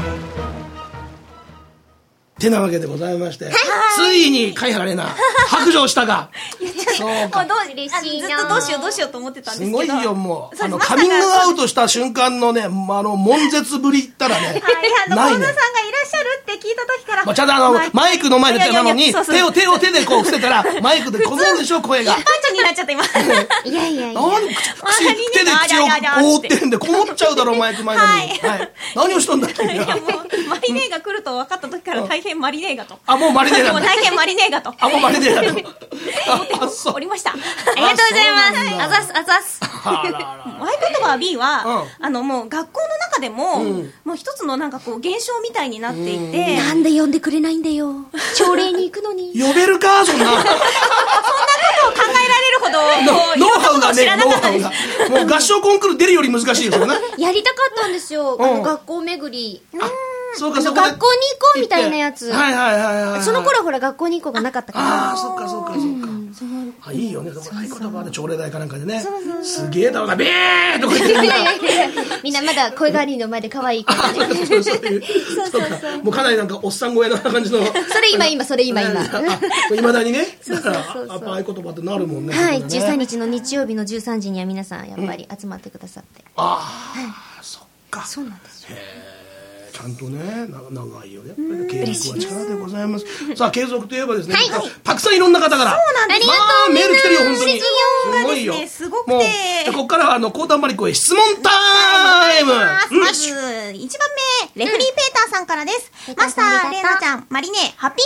てなわけでございまして、ついに貝原玲奈白状したが、 そうか。嬉しいな。ずっとどうしようと思ってたんですけど。 すごいよ、もうカミングアウトした瞬間のね、悶絶ぶりったらね、 幸田さんがいらっしゃるって聞いた時から、 ちゃんとマイクの前でなのに、手でこう伏せたらマイクでこもるでしょ、声が。 一般人になっちゃった今。 いや手で口を覆ってるんでこもっちゃうだろ、マイク前なのに。何をしたんだっけ。 いや、もうマリネーが来ると分かった時から大変マリネーがと。 もうマリネーが。 もう大変マリネーがと。 もうマリネーがと。 おりました。ありがとうございます。あざす。合言葉 B は、もう学校の中でも、もう一つのなんかこう現象みたいになっていて。 なんで呼んでくれないんだよ。朝礼に行くのに。 呼べるか、そんな。そんなことを考えられるほど、 ノウハウがね、ノウハウが。もう合唱コンクール出るより難しいですよね。 やりたかったんですよ、学校巡り。 そうか、 学校に行こうみたいなやつ。その頃ほら学校に行こうがなかったから。 そっか。いいよね、合言葉で朝礼台かなんかでね。すげえだろな、ビーとか言って。 みんなまだ声変わりの前で可愛いからね。 もうかなりなんかおっさん声な感じの。 それ今。 いまだにね。だから、やっぱ合言葉ってなるもんね。 はい、13日の日曜日の13時には皆さんやっぱり集まってくださって。 そっか。 そうなんですよ。 ちゃんとね、長いよね。継続は力でございます。さあ、継続といえばですね、たくさんいろんな方から。 そうなんです。 メール来てるよ、本当に。 すごいよ。すごくて。 ここからは、幸田真理子へ質問タイム。 まず、1番目、レフリーペーターさんからです。マスター、レイナちゃん、マリネ、ハッピー。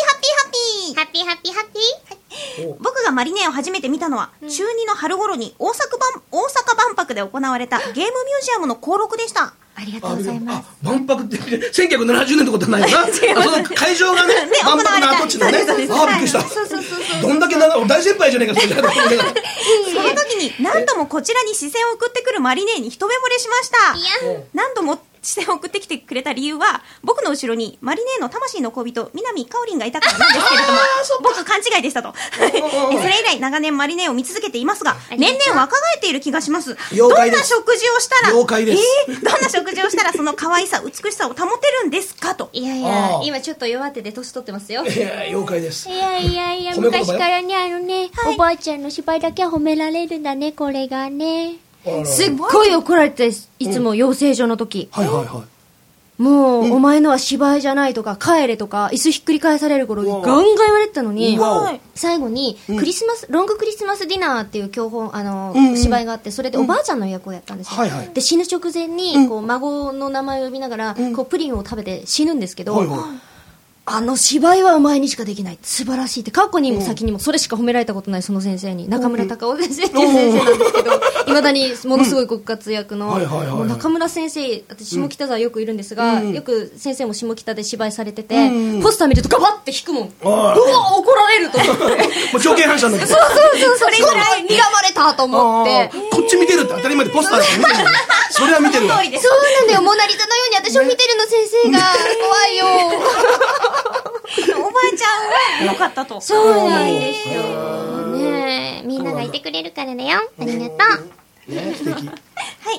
僕がマリネを初めて見たのは、中2の春頃に大阪万博で行われたゲームミュージアムの登録でした。 ありがとうございます。 万博って1970年ってことはないよな。その会場がね、万博の跡地のね。びっくりした。どんだけ大先輩じゃねえか、その時に何度もこちらに視線を送ってくるマリネに一目惚れしました。何度も視線を送ってきてくれた理由は、僕の後ろにマリネの魂の恋人南かおりんがいたからなんですけれども、僕勘違いでしたと。それ以来長年マリネを見続けていますが、年々若返っている気がします。どんな食事をしたら、どんな食事をしたらその可愛さ美しさを保てるんですかと。 いや今ちょっと弱手で年取ってますよ。 妖怪です。 いや昔からね、おばあちゃんの芝居だけは褒められるんだね、これがね。すっごい怒られて、いつも養成所の時。 もう、お前のは芝居じゃないとか、帰れとか、椅子ひっくり返される頃にガンガン言われてたのに、最後に、ロングクリスマスディナーっていう芝居があって、それでおばあちゃんの役をやったんですよ。で、死ぬ直前に、こう、孫の名前を呼びながら、こう、プリンを食べて死ぬんですけど、あの芝居はお前にしかできない。素晴らしいって、過去にも先にもそれしか褒められたことないその先生に、中村隆夫先生っていう先生なんですけど、いまだにものすごいご活躍の、中村先生、私下北沢よくいるんですが、よく先生も下北で芝居されてて、ポスター見るとガバッて引くもん。うわ、怒られると思って。もう条件反射になって。 そう、それぐらい睨まれたと思って。 こっち見てるって当たり前でポスターで見てる。それは見てるわ。そうなんだよ、モナリザのように私を見てるの先生が、怖いよ。 おばあちゃんは良かったと。 そうなんですよ。ねえ、みんながいてくれるからだよ。ありがとう。 素敵。はい。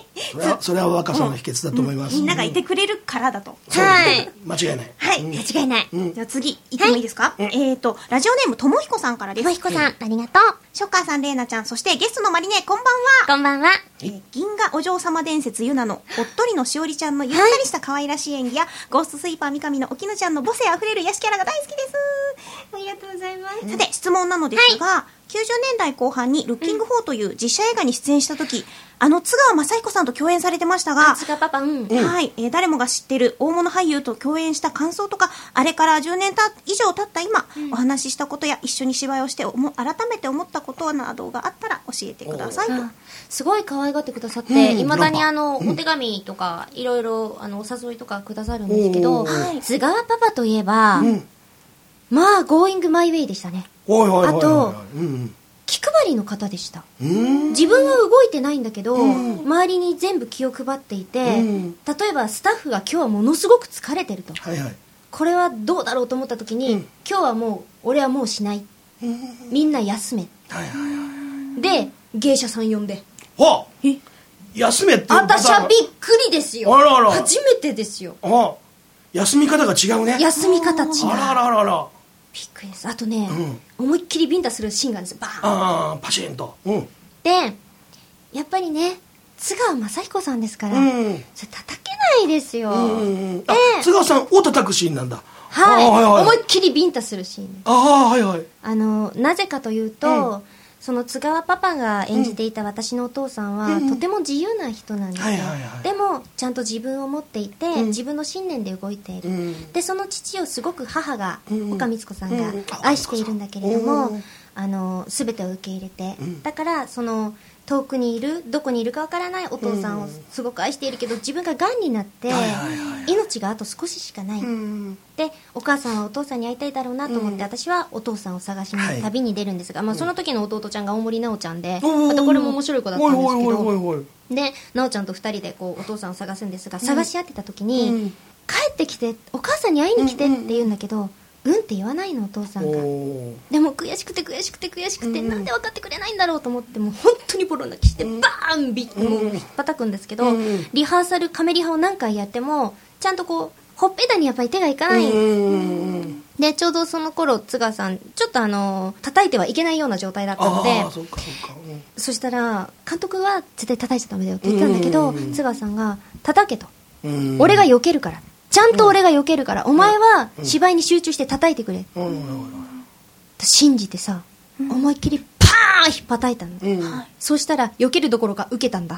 それは若さの秘訣だと思います。 みんながいてくれるからだと。 はい。 間違いない。 はい。間違いない。じゃあ次、行ってもいいですか？ラジオネームともひこさんからです。 ともひこさん、ありがとう。 ショッカーさん、レイナちゃん、そしてゲストのマリネ、こんばんは。 こんばんは。 銀河お嬢様伝説ユナのおっとりのしおりちゃんのゆったりした可愛らしい演技や、ゴーストスイーパー三上のおきぬちゃんの母性あふれる癒しキャラが大好きです。 ありがとうございます。 さて、質問なのですが、90年代後半にルッキング4という実写映画に出演した時、津川雅彦さんと共演されてましたが、 津川パパ、 はい、誰もが知っている大物俳優と共演した感想とか、あれから10年以上経った今、お話ししたことや一緒に芝居をして改めて思ったことなどがあったら教えてくださいと。 すごい可愛がってくださって、いまだにお手紙とかいろいろお誘いとかくださるんですけど、津川パパといえば、まあGoing My Wayでしたね。あと気配りの方でした。自分は動いてないんだけど、周りに全部気を配っていて、例えばスタッフが今日はものすごく疲れてると、これはどうだろうと思った時に、今日はもう俺はもうしない、みんな休め、で芸者さん呼んで、 休めって私はびっくりですよ。初めてですよ。 休み方が違うね。 休み方違う。 あらびっくりです。あとね、思いっきりビンタするシーンがあるんですよ。バーン、 パシンと。 でやっぱりね、津川雅彦さんですから、それ叩けないですよ。 津川さんを叩くシーンなんだ。 はい、思いっきりビンタするシーン。なぜかというと、その津川パパが演じていた私のお父さんは、とても自由な人なんですよ。でもちゃんと自分を持っていて、自分の信念で動いている。でその父をすごく母が、岡光子さんが愛しているんだけれども、全てを受け入れて、だからその遠くにいる、どこにいるかわからないお父さんをすごく愛しているけど、自分ががんになって命があと少ししかない、でお母さんはお父さんに会いたいだろうなと思って、私はお父さんを探しに旅に出るんですが、その時の弟ちゃんが大森奈緒ちゃんで、またこれも面白い子だったんですけど、で奈緒ちゃんと2人でこうお父さんを探すんですが、探し合ってた時に、帰ってきてお母さんに会いに来てって言うんだけど、って言わないのお父さんが。でも悔しくてなんで分かってくれないんだろうと思って、もう本当にボロ泣きして、バーンもうひっ叩くんですけど、リハーサルカメリハを何回やってもちゃんとこうほっぺたにやっぱり手がいかない。でちょうどその頃津川さんちょっと叩いてはいけないような状態だったので、そしたら監督は絶対叩いちゃダメだよって言ったんだけど、津川さんが叩けと、俺が避けるから、ちゃんと俺が避けるから、お前は芝居に集中して叩いてくれ、信じてさ、思いっきりパーンひっぱたいたの、そうしたら避けるどころか受けたんだ。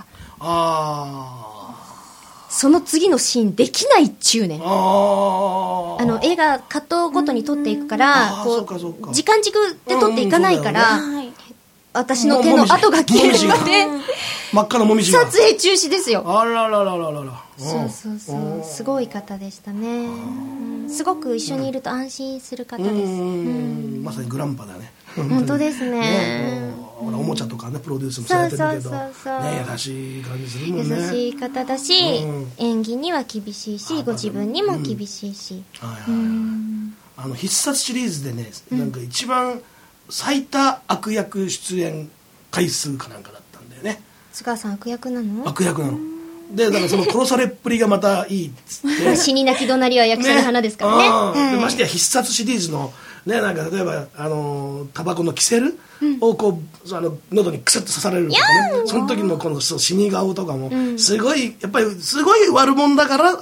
その次のシーンできないっちゅうねん。映画カットごとに撮っていくから、こう時間軸で撮っていかないから、私の手の跡が消えるまで真っ赤なもみじが撮影中止ですよ。 そうすごい方でしたね。すごく一緒にいると安心する方です。 まさにグランパだね。 本当ですね。 おもちゃとかねプロデュースもされてるけど、優しい感じするもんね。 優しい方だし、演技には厳しいし、ご自分にも厳しいし。 必殺シリーズでね、なんか一番最多悪役出演回数かなんかだったんだよね。 津川さん悪役なの？ 悪役なの。でだからその殺されっぷりがまたいいっつって死に泣き怒鳴りは役者の花ですからね。 ましてや必殺シリーズのね、なんか例えばタバコのキセルをこう喉にクスッと刺されるとかね、その時のこの死に顔とかもすごいやっぱりすごい悪者だから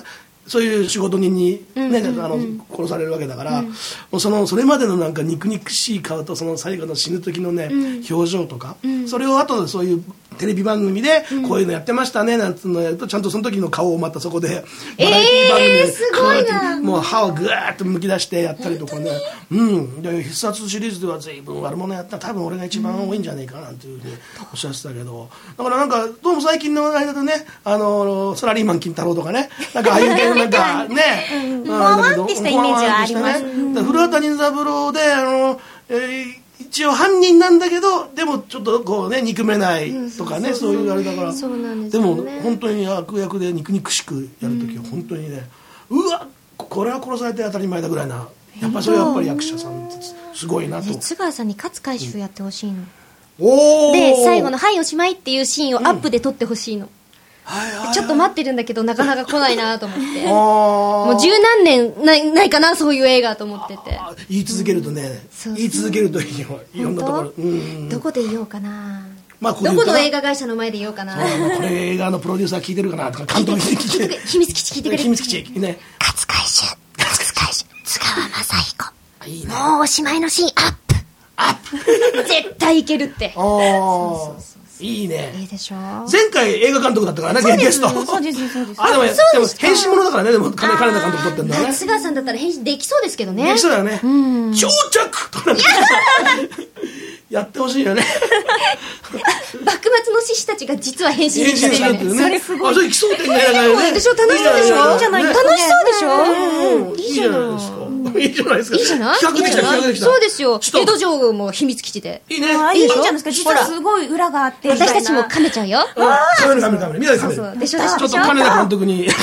そういう仕事人に、ね、殺されるわけだから、もうそれまでのなんか肉々しい顔とその最後の死ぬ時のね、表情とか、それを後でそういうテレビ番組でこういうのやってましたねなんてのやると、ちゃんとその時の顔をまたそこでバラエティ番組ですごいな、 もう歯をぐーっとむき出してやったりとかね、で必殺シリーズでは随分悪者やったら多分俺が一番多いんじゃねえかなんていうふうにおっしゃってたけど、だからなんかどうも最近の間だとね、サラリーマン金太郎とかね、なんかああいう系のなんかね、 ふわわんってしたイメージはあります。 古畑任三郎で一応犯人なんだけど、でもちょっとこうね憎めないとかね、そういうあれだから、でも本当に悪役で肉々しくやるときは本当にね、うわこれは殺されて当たり前だぐらいな、やっぱりそれはやっぱり役者さんってすごいなと。 津川さんに勝海舟やってほしいの、で最後の「はいおしまい」っていうシーンをアップで撮ってほしいの、ちょっと待ってるんだけどなかなか来ないなと思ってもう十何年ないかな、そういう映画と思ってて。 言い続けるとね、言い続けるといいよ、いろんなところ。 どこで言おうかな、 どこの映画会社の前で言おうかな。 これ映画のプロデューサー聞いてるかなとか、監督に聞いて、 秘密基地聞いてくれ、 秘密基地ね、 勝海舟津川雅彦、いいね、もうおしまいのシーンアップ絶対いけるって。 いいね。 いいでしょ。 前回映画監督だったからね、ゲスト。 そうです。 でも変身ものだからね、でも金田監督撮ってんだよね。 津川さんだったら変身できそうですけどね。 できそうだよね。長着とかやってほしいよね。 幕末の志士たちが実は変身できたりね。 それすごい。それ奇想天の映画よね。 でしょ、楽しそうでしょ。いいじゃない、楽しそうでしょ。 いいじゃないですか。いいじゃないですか。 いいじゃない。 企画できた。 そうですよ。江戸城も秘密基地で。 いいね。 いいじゃないですか。実はすごい裏があって。 私たちも噛めちゃうよ。 カメラ。みんなでカメラ。 でしょ。 ちょっと金田監督に。でも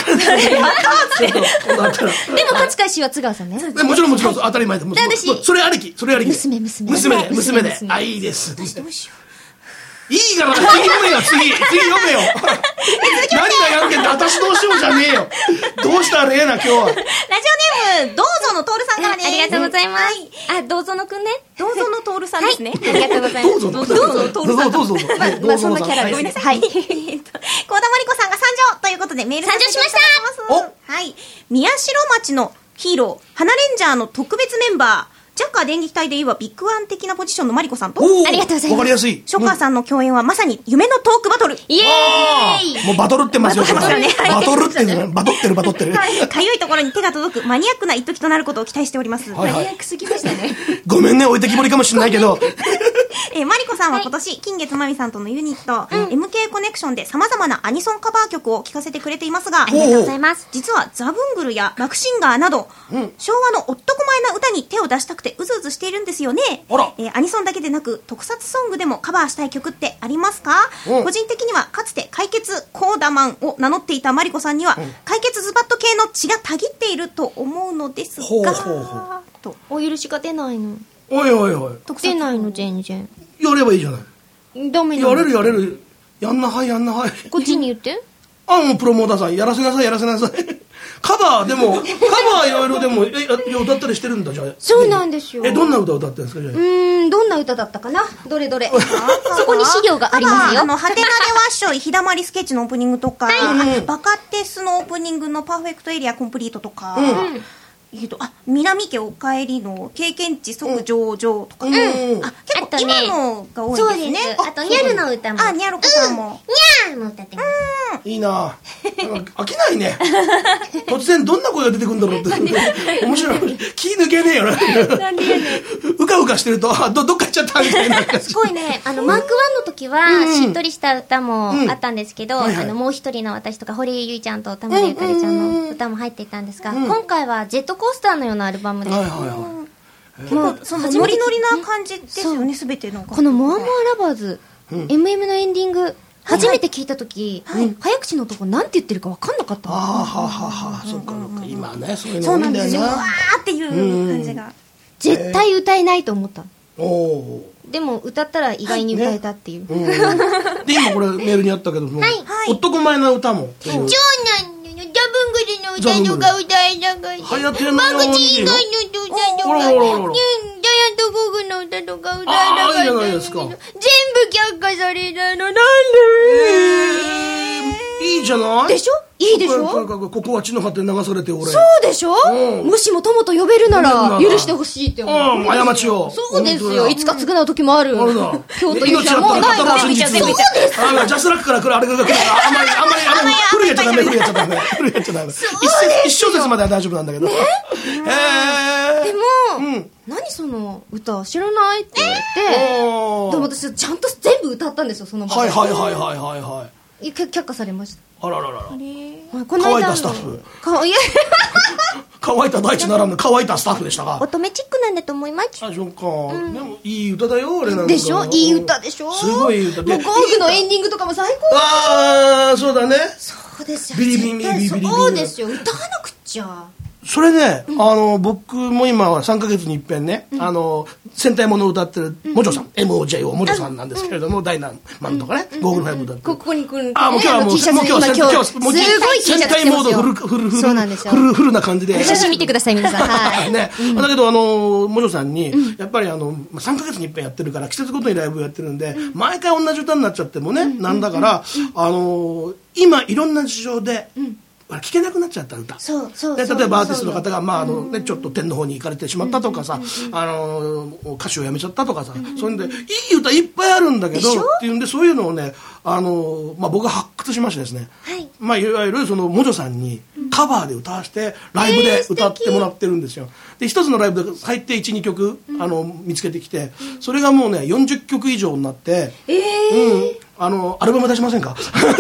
勝海舟は津川さんね。 もちろん当たり前で。それありき。娘で。あ、いいです。いいから次読めよ。何がやんけんって私どうしようじゃねえよ。どうしたらええな今日は。 ラジオネームどうぞのトールさんからです。 ありがとうございます。あ、どうぞのくんね。 どうぞのトールさんですね。 ありがとうございます。 どうぞのトールさん。どうぞ。 まあそんなキャラです。ごめんなさい。 幸田真理子さんが参上ということでメール参上しました。 はい。宮代町のヒーロー花レンジャーの特別メンバー。ジャッカー電撃隊で言えばビッグワン的なポジションのマリコさんと、 ありがとうございます。 わかりやすい。 ショッカーさんの共演はまさに夢のトークバトル。 イエーイ。 もうバトルってますよ。バトルってる。 かゆいところに手が届くマニアックな一時となることを期待しております。 マニアックすぎましたね。 ごめんね、置いてきぼりかもしれないけど。 マリコさんは今年、金月まみさんとのユニット、MK コネクションで様々なアニソンカバー曲を聴かせてくれていますが、 ありがとうございます。 実はザブングルやラクシンガーなど、昭和の男前な歌に手を出したくてうずうずしているんですよね。アニソンだけでなく特撮ソングでもカバーしたい曲ってありますか？個人的にはかつて解決コーダマンを名乗っていたマリコさんには、解決ズバット系の血がたぎっていると思うのですが、とお許しが出ないの。 おい出ないの全然。 やればいいじゃない。 ダメなの。 やれる。やんなはい。 こっちに言って。 もうプロモーターさんやらせなさい。カバーいろいろでも歌ったりしてるんだじゃあ。 そうなんですよ。 どんな歌歌ってるんですかじゃあ。 どんな歌だったかな。どれそこに資料がありますよ。 ハテナでワッショイひだまりスケッチのオープニングとか、バカテスのオープニングのパーフェクトエリアコンプリートとか、南家お帰りの経験値即上々とか、結構今のが多いですね。 あとニャルの歌も。 ニャルコさんも。 ニャーも歌ってます。 いいな飽きないね。突然どんな声が出てくるんだろうって。面白い。気抜けねえよな。 なんでやねん。 うかうかしてると、どっか行っちゃったみたいな。 すごいね。マーク1の時は、しっとりした歌もあったんですけど、もう一人の私とか、堀井ゆいちゃんと田村ゆかりちゃんの歌も入っていたんですが、今回はジェットコースターのようなアルバムで。 もう、そのノリノリな感じですよね、すべての。 このモアモアラバーズ、MM のエンディング、初めて聞いた時、早口のとこなんて言ってるか分かんなかった。 そうか今ねそういうの多いんだよね。 わーっていう感じが絶対歌えないと思った。でも歌ったら意外に歌えたっていう。で今これメールにあったけども、男前な歌も。 そうなんの。ダブングルの歌のが歌えなかった。 流行ってるのよ。 マグチ以外の歌とか、ジャイアントゴーグの歌とか歌えなかった。 いいじゃないですか。 全部却下されたのなんで？ いいじゃない？ でしょ？ いいでしょ。 ここは地の果て流されて俺。 そうでしょ。もしも友と呼べるなら許してほしいって思う。 過ちを。 そうですよ。いつか償う時もある。 今日という日はもうない。 そうです。ジャスラックから来るあれが来るからあんまり古いやっちゃダメ。古いやっちゃダメ。一小節までは大丈夫なんだけど。でも何その歌知らないって言われて、でも私ちゃんと全部歌ったんですよその場で。 はい。 却下されました。 あららら。 乾いたスタッフ。乾いた大地ならぬ乾いたスタッフでしたが。 乙女チックなんだと思います。 あ、そうか。でもいい歌だよ俺なんか。 でしょ。いい歌でしょ。 すごいいい歌で。 もうゴーグのエンディングとかも最高。 ああ、そうだね。 そうですよ。 ビリビリ。 そうですよ。歌わなくちゃ。 それね、僕も今は3ヶ月に一遍ね、戦隊ものを歌ってるモジョさん、MOJO モジョさんなんですけれども、ダイナマンとかね、ゴーグル5歌ってる。 ここに来る。 もう今日はもうすごい戦隊モードフルな感じで。 写真見てください皆さん。はい。 ね、だけどモジョさんにやっぱり3ヶ月に一遍やってるから季節ごとにライブやってるんで、毎回同じ歌になっちゃってもね、なんだから今いろんな事情で。聞けなくなっちゃった歌。例えばアーティストの方がちょっと天の方に行かれてしまったとかさ、歌手を辞めちゃったとかさ、そういうんでいい歌いっぱいあるんだけどっていうんで、そういうのをね僕が発掘しましてですね、いわゆるそのモジョさんにカバーで歌わせてライブで歌ってもらってるんですよ。で一つのライブで最低 1,2 曲見つけてきて、それがもうね40曲以上になって、アルバム出しませんか？プロ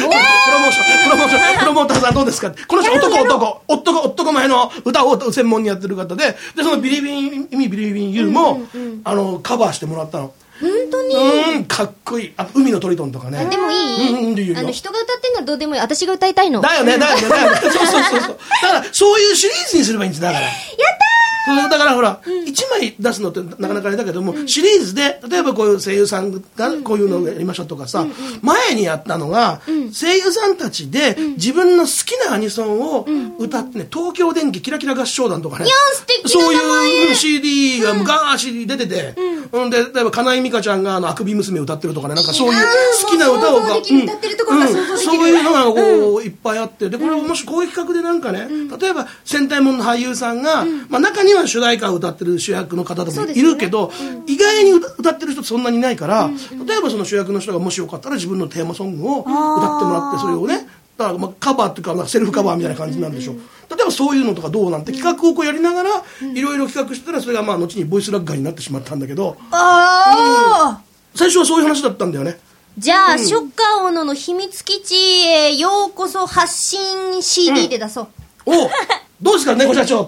モーターさんどうですか？この人男前の歌を専門にやってる方で、そのビリビンユーもカバーしてもらったの。 本当にかっこいい。海のトリトンとかね。 でもいい？人が歌ってんのはどうでもいい。私が歌いたいの。 だよね。そう。だからそういうシリーズにすればいいんです。だから。やったー！だからほら、1枚出すのってなかなかあれだけども、シリーズで例えばこういう声優さんがこういうのをやりましょうとかさ、前にやったのが声優さんたちで自分の好きなアニソンを歌ってね、東京電気キラキラ合唱団とかね、そういう CD が昔出てて、で例えば金井美香ちゃんがあくび娘歌ってるとかね、なんかそういう好きな歌を歌ってるところが想像できる。 そういうのがこういっぱいあって、でこれもしこういう企画でなんかね、例えば戦隊ものの俳優さんが中には主題歌を歌ってる主役の方ともいるけど、意外に歌ってる人ってそんなにいないから、例えばその主役の人がもしよかったら自分のテーマソングを歌ってもらって、それをね、だからカバーっていうかセルフカバーみたいな感じなんでしょう。例えばそういうのとかどうなんて企画をこうやりながらいろいろ企画してたら、それが後にボイスラッガーになってしまったんだけど、最初はそういう話だったんだよね。 じゃあ、ショッカー斧の秘密基地へようこそ発信 CD で出そう。 どうですか、猫社長って。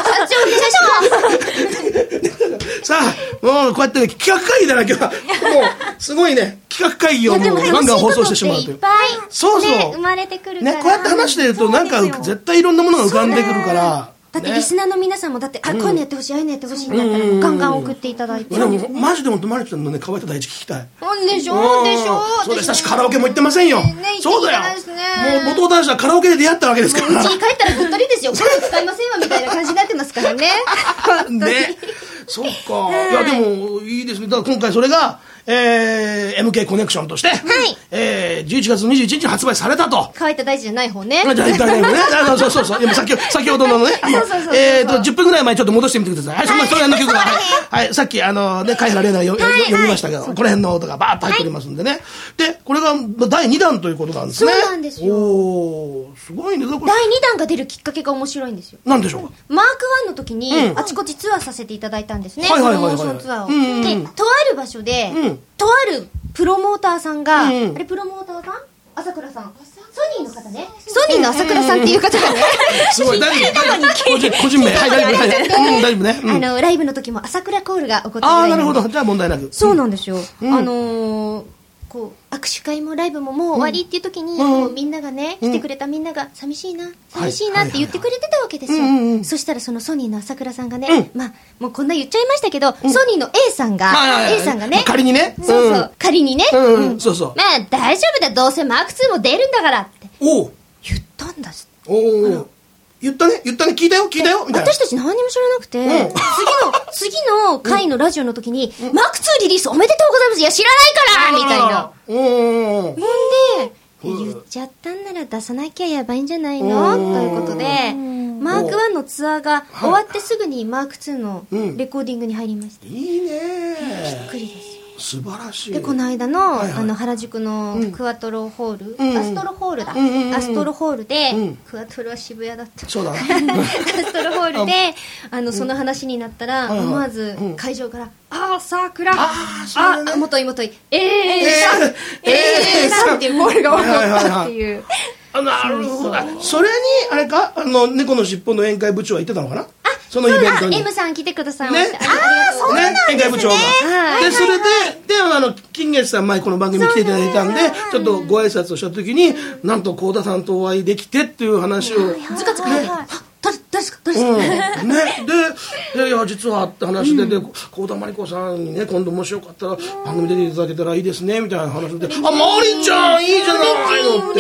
さあ、もうこうやってね、企画会議だな、今日は。もう、すごいね、企画会議をもうガンガン放送してしまうという。そうそう。 生まれてくるから。 ね、こうやって話してると、なんか絶対いろんなものが浮かんでくるから。 だってリスナーの皆さんもだって、こういうのやってほしい、ああいうのやってほしいんだったらガンガン送っていただいて。 でもマジで本当マリちゃんのね、乾いた大地聞きたい。 でしょ。 そうでしたし、カラオケも行ってませんよ。そうだよ。もう元々はカラオケで出会ったわけですから。 うちに帰ったらぐったりですよ。これ使いませんわみたいな感じになってますからね。 ね。そうか。いやでもいいですね。だから今回それがMK コネクションとして、11月21日に発売されたと。 乾いた大地じゃない方ね。 そう。でも先ほどのね、10分ぐらい前ちょっと戻してみてください。はい、その辺の曲が、はい、さっき貝原玲奈読みましたけど、この辺の音がバーッと入っておりますんでね。で、これが第2弾ということなんですね。 そうなんですよ。 すごいね。第2 弾が出るきっかけが面白いんですよ。 なんでしょうか。 マーク1の時にあちこちツアーさせていただいたんですね。プロモーションツアーを。で、とある場所で、とあるプロモーターさんが、あれプロモーターさん？朝倉さん。ソニーの方ね。ソニーの朝倉さんっていう方がね。 すごい、大丈夫。個人名。はい、大丈夫ね。 ライブの時も朝倉コールが起こってくれる。 なるほど。じゃあ問題なく。 そうなんですよ。こう握手会もライブももう終わりっていう時に、みんながね、来てくれたみんなが寂しいなって言ってくれてたわけですよ。そしたらそのソニーの朝倉さんがね、もうこんな言っちゃいましたけど、ソニーの A さんがね、 仮にね、 仮にね、 そうそう、 まあ大丈夫だ、どうせマーク2も出るんだからって言ったんだ。 言ったね、聞いたよみたいな。 私たち何にも知らなくて、次の回のラジオの時に、マーク2リリースおめでとうございます。いや、知らないからみたいな。ほんで、 言っちゃったんなら出さなきゃやばいんじゃないのということで、マーク1のツアーが終わってすぐにマーク2のレコーディングに入りました。 いいね。 びっくりですよ。 素晴らしい。 でこの間の、原宿のクワトロホール、アストロホールだ、アストロホールで、クワトロは渋谷だった。 そうだな。 アストロホールでその話になったら、思わず会場から「桜もといもといさん」っていうコールが起こったっていう。 なるほど。それにあれか猫のしっぽの宴会部長は行ってたのかな。そのイベントに M さん来てくださいました。 そうなんですね。 宴会部長が。でそれで金月さん前この番組に来ていただいたんで、ちょっとご挨拶をした時に、なんと幸田さんとお会いできてっていう話をズカズカね。誰ですかね。でいや実はって話で幸田真理子さんにね、今度もしよかったら番組出ていただけたらいいですねみたいな話で、あ、まりちゃんいいじゃないのって。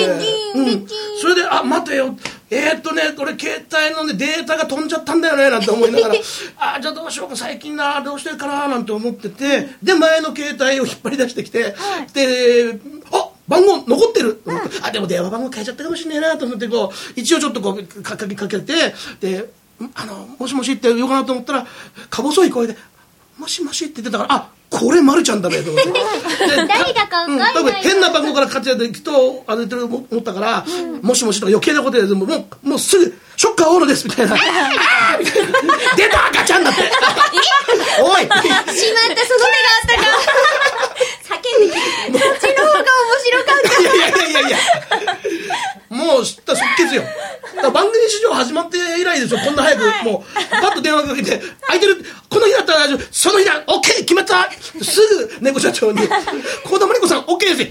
それで待てよ、これ携帯の、ね、データが飛んじゃったんだよねなんて思いながらじゃあどうしようか最近どうしてるかななんて思ってて、で前の携帯を引っ張り出してきて、で番号残ってる、でも電話番号変えちゃったかもしれないなと思って一応ちょっとかけて、でもしもしって言おうかなと思ったらか細い声でもしもしって言ってたから、これまるちゃんだねと思って誰だか分かんない、 多分変な番号からかけてる人当ててる思ったから、もしもしとか余計なことでもうすぐショッカー大野ですみたいな出たガチャンだっておいしまった、その手があったか叫んできて、こっちの方が面白かった。 いやもう知った即決よ。番組史上始まって以来ですよ、こんな早くもうパッと電話かけて空いてる、この日だったら大丈夫、その日だ OK 決まった、すぐ猫社長に幸田真理子さん OK です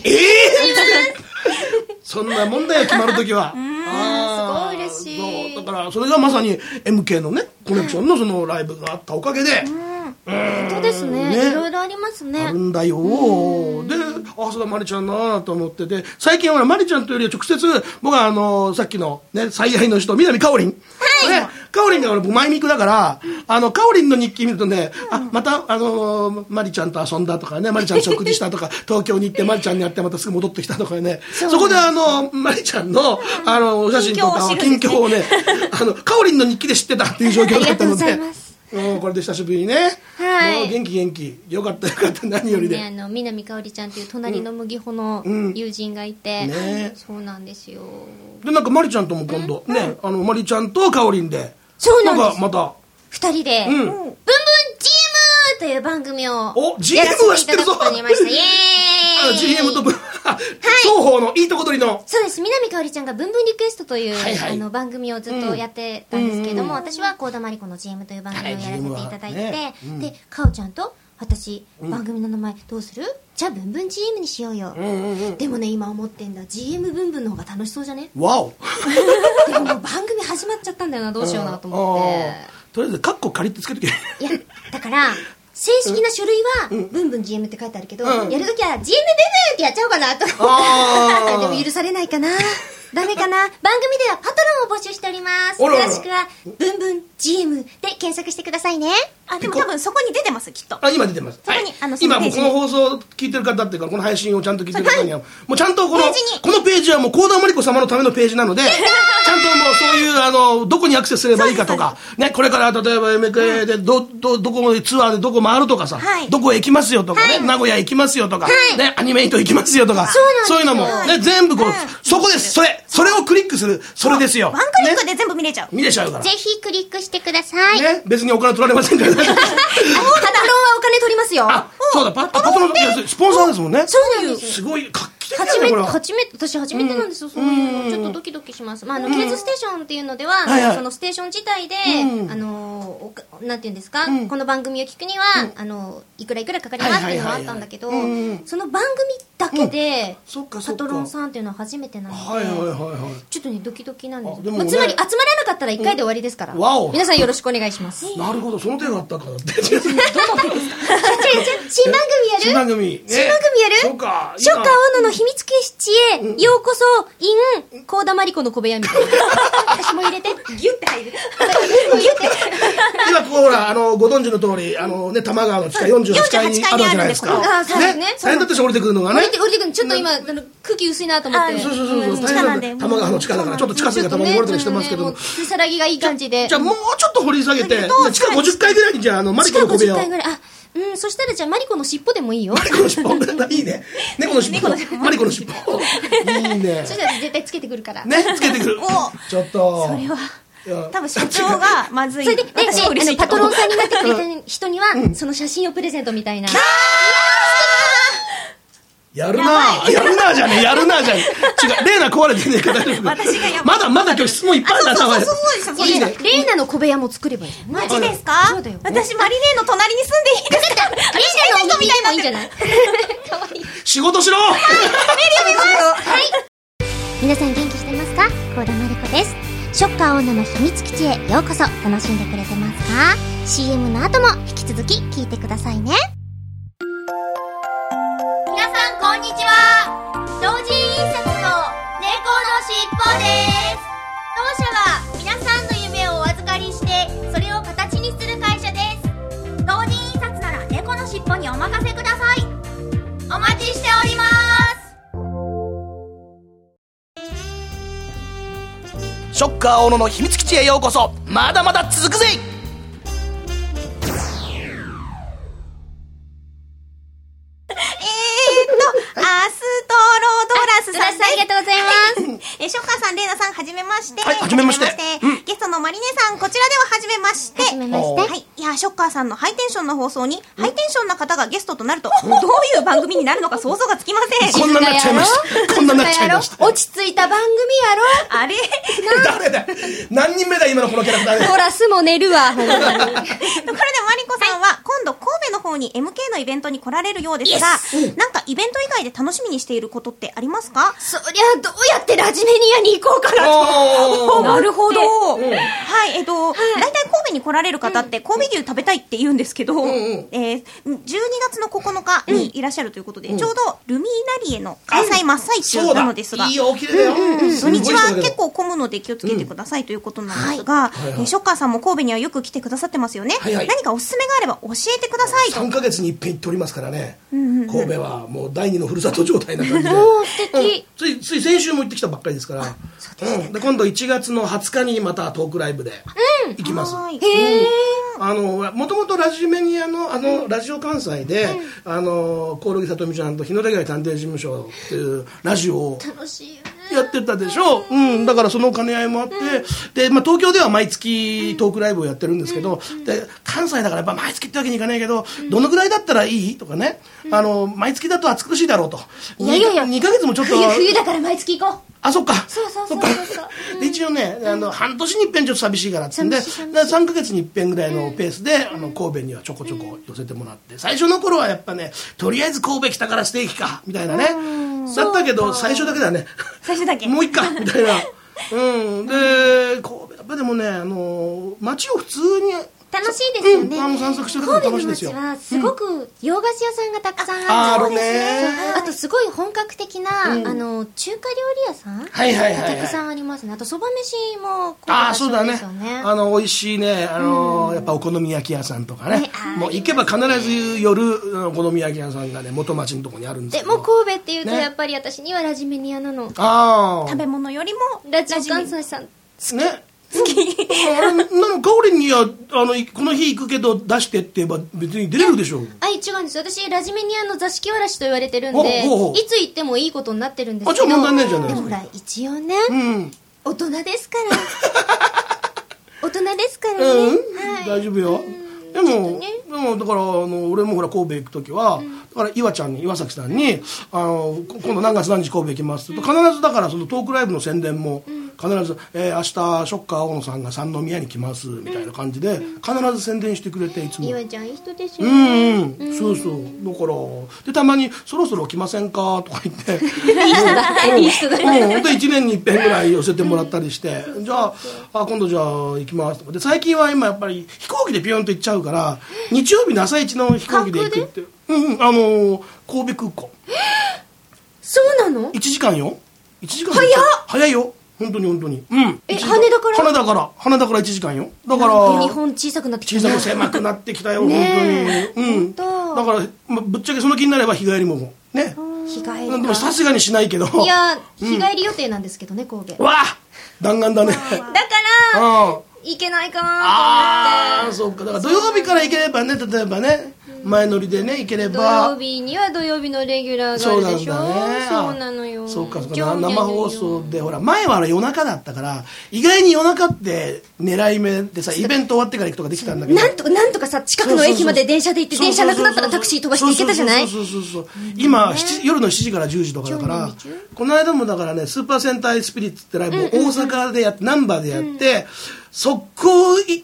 そんなもんだよ決まるときは。 すごい嬉しい。 だからそれがまさに MK のねコネクションのそのライブがあったおかげで、 本当ですね、いろいろありますね。 あるんだよ。でそうだまりちゃんなと思ってて、最近はまりちゃんというより直接僕はさっきのね最愛の人南かおりん、かおりんが僕マイミクだからかおりんの日記見るとね、またまりちゃんと遊んだとかね、まりちゃん食事したとか東京に行ってまりちゃんに会ってまたすぐ戻ってきたとかね、そこでまりちゃんのお写真とか近況をねかおりんの日記で知ってたっていう状況だったので、これで久しぶりにね、もう元気よかった何よりで、 南かおりちゃんっていう隣の麦穂の友人がいて、そうなんですよ。 でなんかまりちゃんとも今度ね、まりちゃんとかおりんで、 そうなんです、 また 2人でブンブン GM という番組をやらせていただくことになりました。イエーイ。 GM と双方のいいとこ取りの、 そうです、南かおりちゃんがブンブンリクエストという番組をずっとやってたんですけれども、私は幸田真理子の GM という番組をやらせていただいて、でかおちゃんと私、番組の名前どうする？じゃあブンブン GM にしようよ。でもね今思ってんだ、 GM ブンブンの方が楽しそうじゃね？ わおでももう番組始まっちゃったんだよな、どうしようなと思って。 とりあえずカッコ借りてつけとけ。いやだから正式な書類はブンブン GM って書いてあるけど、やるときは GM ブンブンってやっちゃおうかなと。でも許されないかな、ダメかな。番組ではパトロンを募集しております。詳しくはブンブン GM で検索してくださいね。 でも多分そこに出てます、きっと。 今出てます。 そこに今もうこの放送聞いてる方っていうか、この配信をちゃんと聞いてる方にはもうちゃんとこのページはもう幸田真理子様のためのページなので、ちゃんともうそういうどこにアクセスすればいいかとかね、これから例えば MK でどこまでツアーでどこ回るとかさ、どこへ行きますよとかね、名古屋行きますよとかね、アニメイト行きますよとか、そういうのもね全部そこです。それをクリックする、それですよ。 ワンクリックで全部見れちゃうから、 ぜひクリックしてくださいね。別にお金取られませんからね。 パトロンはお金取りますよ。 そうだ、パトロンスポンサーですもんね。 そうなんです。 すごい画期的だねこれは。 私初めてなんですよ、そういうの。ちょっとドキドキします。ケーズステーションっていうのでは、そのステーション自体でなんていうんですか、この番組を聞くにはいくらいくらかかりますっていうのがあったんだけど、その番組だけでパトロンさんっていうのは初めてなので、ちょっとねドキドキなんです。つまり集まらなかったら1回で終わりですから、皆さんよろしくお願いします。 なるほど、その手があったからって。 どの手ですか？新番組やる？ 新番組やる？ そうか。ショッカー大野の秘密基地へようこそ in 幸田真理子の小部屋みたいな。私も入れてギュッて入る。ギュッて。 今ここほらご存知の通りね多摩川の地下48階にあるじゃないですか。ね。大変だったし降りてくるのがね。 降りてくる。ちょっと今、空気薄いなと思って。 そう。地下なんで。玉川の地下だから、ちょっと地下水がたまに漏れたりしてますけど。 せさらぎがいい感じで。 じゃあもうちょっと掘り下げて、地下50階ぐらいにじゃあ、マリコの小部屋を。地下50階ぐらい。 そしたらじゃあマリコの尻尾でもいいよ。 マリコの尻尾いいね。猫の尻尾。マリコの尻尾。いいね。 そしたら絶対つけてくるから。 ね、つけてくる。ちょっと。 それは。多分社長がまずい。 それで、パトロンさんになってくれた人には、その写真をプレゼントみたいな。 やるなじゃねえ。違う、レーナ壊れてねえから大丈夫。 私がやばい。まだ今日質問いっぱいあったわ。 いいね。レーナの小部屋も作ればいい。 マジですか？ そうだよ。 私マリネの隣に住んでいいですか？ レーナのお家でもいいんじゃない？かわいい。 仕事しろ！ メリオ見ます。 はい。皆さん元気してますか？幸田まりこです。ショッカー女の秘密基地へようこそ。楽しんでくれてますか？ CM の後も引き続き聞いてくださいね。 皆さんこんにちは。同人印刷の猫のしっぽです。当社は皆さんの夢をお預かりしてそれを形にする会社です。同人印刷なら猫のしっぽにお任せください。お待ちしております。 ショッカー小野の秘密基地へようこそ。まだまだ続くぜ。 アストロドラスさんです。 ありがとうございます。 ショッカーさん、レイナさん、はじめまして。 はい、はじめまして。 ゲストのマリネさん、こちらでははじめまして。 はじめまして。 はい。いや、ショッカーさんのハイテンションな放送に、ハイテンションな方がゲストとなると、どういう番組になるのか想像がつきません。 こんななっちゃいました。こんななっちゃいました。 落ち着いた番組やろ。 あれ誰だ何人目だ今のこのキャラクターで。 ほら、すも寝るわ、ほんまに。 ところでマリコさんは、今度神戸の方に MK のイベントに来られるようですが、なんかイベント以外で楽しみにしていることってありますか？ そりゃどうやってラジメニアに行こうかなと。 なるほど。はい、大体神戸に来られる方って神戸牛食べたいって言うんですけど、12月の9日にいらっしゃるということで、ちょうどルミーナリエの開催真っ最中なのですが、 いいよ、綺麗だよ。 土日は結構混むので気をつけてくださいということなんですが、ショッカーさんも神戸にはよく来てくださってますよね。何かおすすめがあれば教えてくださいと。 3ヶ月に一遍行っておりますからね。神戸はもう第二のふるさと状態な感じで。 素敵。 つい先週も行ってきたばっかりですから。で今度1月の20日にまたトークライブで行きます。もともとラジメニアのラジオ関西でコオロギさとみちゃんと日の出会い探偵事務所っていうラジオをやってたでしょ。だからその兼ね合いもあって、で東京では毎月トークライブをやってるんですけど、で関西だからやっぱ毎月ってわけにいかないけど、どのぐらいだったらいいとかね、毎月だと暑苦しいだろうと。2ヶ月もちょっと冬だから毎月行こう。 あ、そっか。 そう。 で一応ね、半年に一遍ちょっと寂しいからってんで、3ヶ月に一遍ぐらいのペースで神戸にはちょこちょこ寄せてもらって、最初の頃はやっぱね、とりあえず神戸来たからステーキかみたいなね、だったけど最初だけだね。 最初だけ。 もういっかみたいな。で神戸やっぱでもね、街を普通に楽しいですよね。 散策してるの楽しいですよ。 神戸の街はすごく洋菓子屋さんがたくさんあるね。あとすごい本格的な中華料理屋さんがたくさんありますね。あとそば飯もそうだね。美味しいね、やっぱお好み焼き屋さんとかね。もう行けば必ず夜お好み焼き屋さんがね、元町のとこにあるんですけど。 でも神戸っていうとやっぱり私にはラジメニアなの。 食べ物よりもラジオ関西さんね。好き。かおりにはこの日行くけど出してって言えば別に出れるでしょう。 違うんです。私ラジメニアの座敷わらしと言われてるんで、いつ行ってもいいことになってるんですけど。 じゃあ問題ないじゃないですか。 でも一応ね、大人ですから大人ですからね。 大丈夫よ。でもだから俺もほら神戸行く時は、だから岩崎さんに今度何月何日神戸行きますって言うと、必ずだからそのトークライブの宣伝も必ず明日ショッカー大野さんが三宮に来ますみたいな感じで必ず宣伝してくれて、いつも岩ちゃんいい人ですよね。 そうだからでたまにそろそろ来ませんかとか言っていい人だね。 で1年に一遍ぐらい寄せてもらったりして、じゃあ今度じゃあ行きますとかで、最近は今やっぱり飛行機でピヨンと行っちゃうから、日曜日の朝一の飛行機で行くって。神戸空港。 そうなの？ 1時間よ。1時間早いよ。本当に。 羽田から羽田から1時間よ。だから日本小さくなってきた。 狭くなってきたよ。本当に。だからぶっちゃけその気になれば日帰りもね日帰り。 でもさすがにしないけど。 いや、日帰り予定なんですけどね、神戸。 わあ弾丸だね。だから、行けないかなと思って。 そうか。だから土曜日から行ければね、例えばね、前乗りでね、行ければ。 土曜日には土曜日のレギュラーがあるでしょ。そうなのよ。 そうか、生放送で、ほら、前は夜中だったから、意外に夜中って狙い目でさ、イベント終わってから行くとかできたんだけど。 なんとかさ、近くの駅まで電車で行って、電車なくなったらタクシー飛ばして行けたじゃない？ そう。今、夜の7時から10時とかだから、この間もだからね、スーパー戦隊スピリッツってライブを大阪でやって、難波でやって、速攻行って、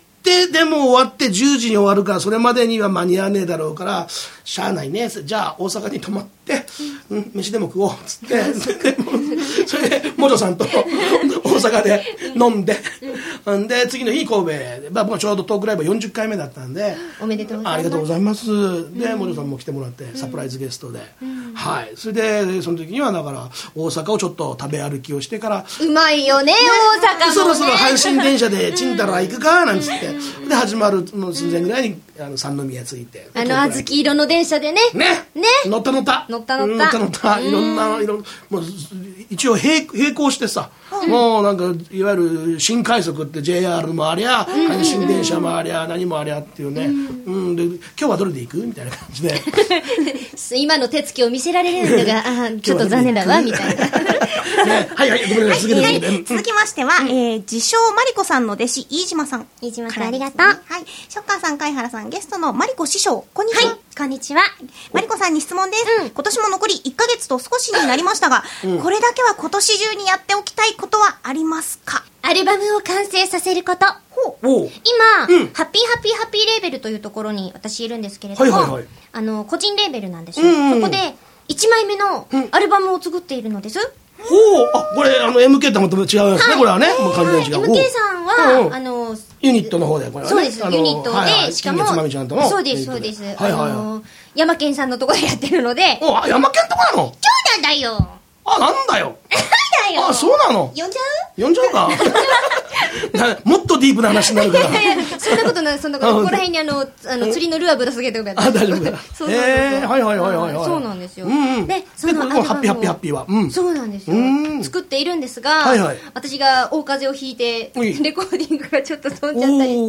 でも終わって10時に終わるから、それまでには間に合わねえだろうから、しゃあないね。じゃあ大阪に泊まって、飯でも食おうっつって、それでモジョさんと大阪で飲んで、で次の日神戸で、僕はちょうどトークライブ40回目だったんで、 おめでとうございます。 ありがとうございます。でモジョさんも来てもらってサプライズゲストで、はい。それでその時にはだから大阪をちょっと食べ歩きをしてから、 うまいよね大阪もね。 そろそろ阪神電車でちんたら行くかなんつって、で始まるの寸前ぐらいに三宮着いて、 小豆色の電車でね乗ったいろんなもう一応並行してさ、もうなんかいわゆる新快速って JR もありゃ阪神電車もありゃ何もありゃっていうね、で今日はどれで行くみたいな感じで今の手つきを見せられるのがちょっと残念だわみたいなはいごめんなさい、 続きましては、自称マリコさんの弟子飯島さん。 飯島さんありがとう。 はい、ショッカーさん、貝原さん、ゲストのマリコ師匠、こんにちは。 はい、こんにちは。 マリコさんに質問です。今年も残り1ヶ月と少しになりましたが、これだけは今年中にやっておきたいことはありますか？ アルバムを完成させること。今、ハッピーハッピーハッピーレーベルというところに私いるんですけれども、個人レーベルなんですよ。そこで1枚目のアルバムを作っているのです。 これMK とはまた違うやつね、これはね、もう完全に違う。 MK さんはユニットの方で、これはね。 そうです、ユニットで、しかも、そうです。ヤマケンさんのところでやってるので。 ヤマケンとこなの？ そうなんだよ。 なんだよ。そうなの？ 呼んじゃうかもっとディープな話になるから。 そんなことない、そんなことない。ここら辺に釣りのルアーぶら下げておくやつ。 大丈夫だ。 はい。そうなんですよ。で、そのハッピーは。 そうなんですよ。作っているんですが、私が大風邪をひいて、レコーディングがちょっと飛んじゃったりして、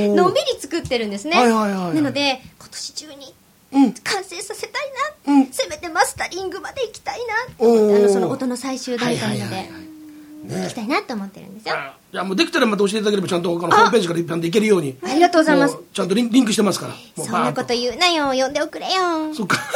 のんびり作ってるんですね。なので、今年中に、完成させたいな、せめてマスタリングまで行きたいなと思って、その音の最終段階まで行きたいなと思ってるんですよ。 いや、もうできたらまた教えていただければ、ちゃんとホームページからちゃんと行けるように。 ありがとうございます。 ちゃんとリンクしてますから。 そんなこと言うなよ、呼んでおくれよ。 そっか。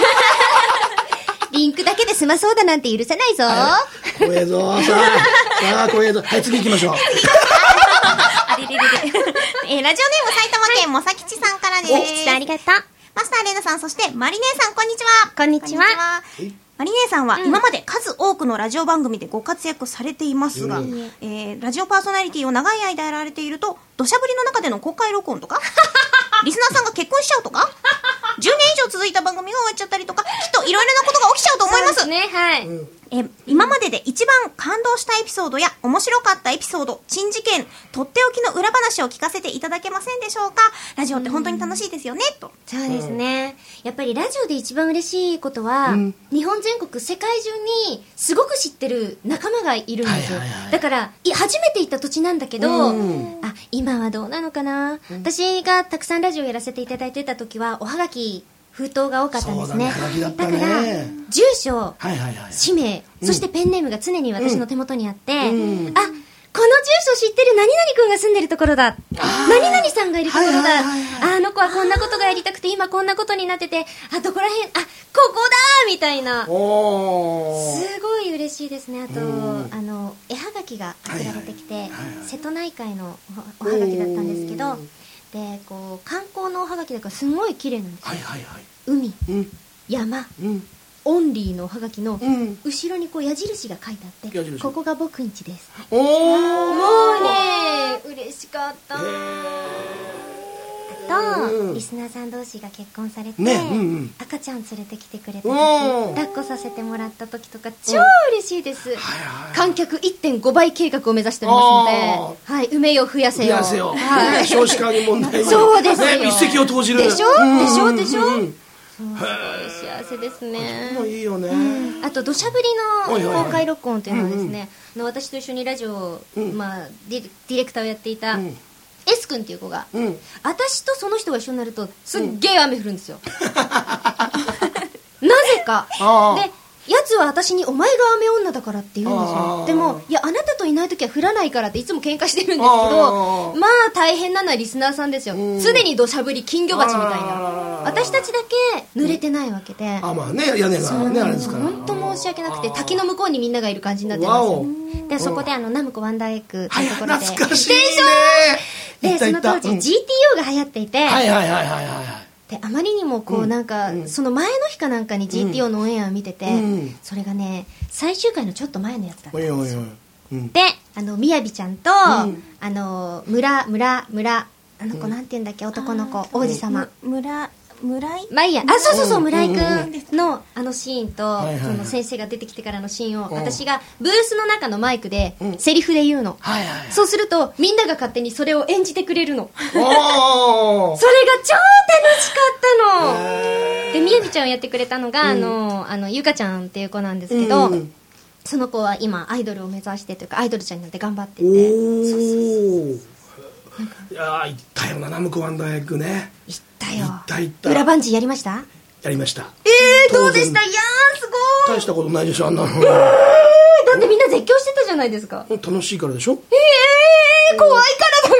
リンクだけで済まそうだなんて許せないぞ。 怖えぞ。さあ、怖えぞ。はい、次行きましょう。 ラジオネーム埼玉県もさきちさんからです。 ありがとう。 マスターレナさん、そしてマリネさん、こんにちは。 こんにちは。 マリネさんは今まで数多くのラジオ番組でご活躍されていますが、ラジオパーソナリティを長い間やられていると、土砂降りの中での公開録音とか、リスナーさんが結婚しちゃうとか、10年以上続いた番組が終わっちゃったりとか、きっといろいろなことが起きちゃうと思います。 そうですね、はい。 今までで一番感動したエピソードや面白かったエピソード、珍事件、とっておきの裏話を聞かせていただけませんでしょうか？ラジオって本当に楽しいですよね、と。 そうですね。やっぱりラジオで一番嬉しいことは、日本全国世界中にすごく知ってる仲間がいるんですよ。だから初めて行った土地なんだけど、今はどうなのかな。私がたくさんラジオやらせていただいてた時はおはがき封筒が多かったんですね。だから住所、氏名、そしてペンネームが常に私の手元にあって、この住所知ってる何々くんが住んでるところだ、何々さんがいるところだ、あの子はこんなことがやりたくて今こんなことになってて、どこら辺、ここだみたいな、すごい嬉しいですね。あと絵はがきが送られてきて、瀬戸内海のおはがきだったんですけど、でこう観光のおはがきだからすごい綺麗なんですよ。海、山、オンリーのおはがきの後ろにこう矢印が書いてあって、ここが僕ん家です。もうね嬉しかった。とリスナーさん同士が結婚されて、赤ちゃん連れてきてくれた時、抱っこさせてもらった時とか超嬉しいです。観客 1.5 倍計画を目指しておりますので、梅を増やせよ、 少子化に問題、 そうですよ、 一石を投じるでしょ。 幸せですね。 いいよね。 あと土砂降りの公開録音というのはですね、私と一緒にラジオ、ディレクターをやっていた S 君っていう子が、私とその人が一緒になるとすっげえ雨降るんですよ。なぜかで、やつは私にお前が雨女だからって言うんですよ。でもいや、あなたといない時は降らないからっていつも喧嘩してるんですけど、まあ大変なのはリスナーさんですよ。すでに土砂降り金魚鉢みたいな、私たちだけ濡れてないわけで、 まあね、屋根がねあれですから、 本当申し訳なくて、滝の向こうにみんながいる感じになってますよ。でそこでナムコワンダーエッグというところで、 懐かしいね。 でその当時 GTO が流行っていて、であまりにもこうなんか、その前の日かなんかに GTO のオンエアを見てて、それがね最終回のちょっと前のやつだったんですよ。でみやびちゃんと、村あの子なんて言うんだっけ、男の子王子様村井、まあいいや、そう村井くんのシーンと、その先生が出てきてからのシーンを、私がブースの中のマイクでセリフで言うの。そうするとみんなが勝手にそれを演じてくれるの。それが超楽しかったの。でみやびちゃんをやってくれたのが、ゆかちゃんっていう子なんですけど、その子は今アイドルを目指してというかアイドルちゃんになって頑張ってて、 いや行ったよな、ナムコワンダーエッグね。 行ったよ。裏バンジーやりました？ やりました。 どうでした？いやーすごい。 大したことないでしょ、あんなの。 だってみんな絶叫してたじゃないですか。 楽しいからでしょ。 怖い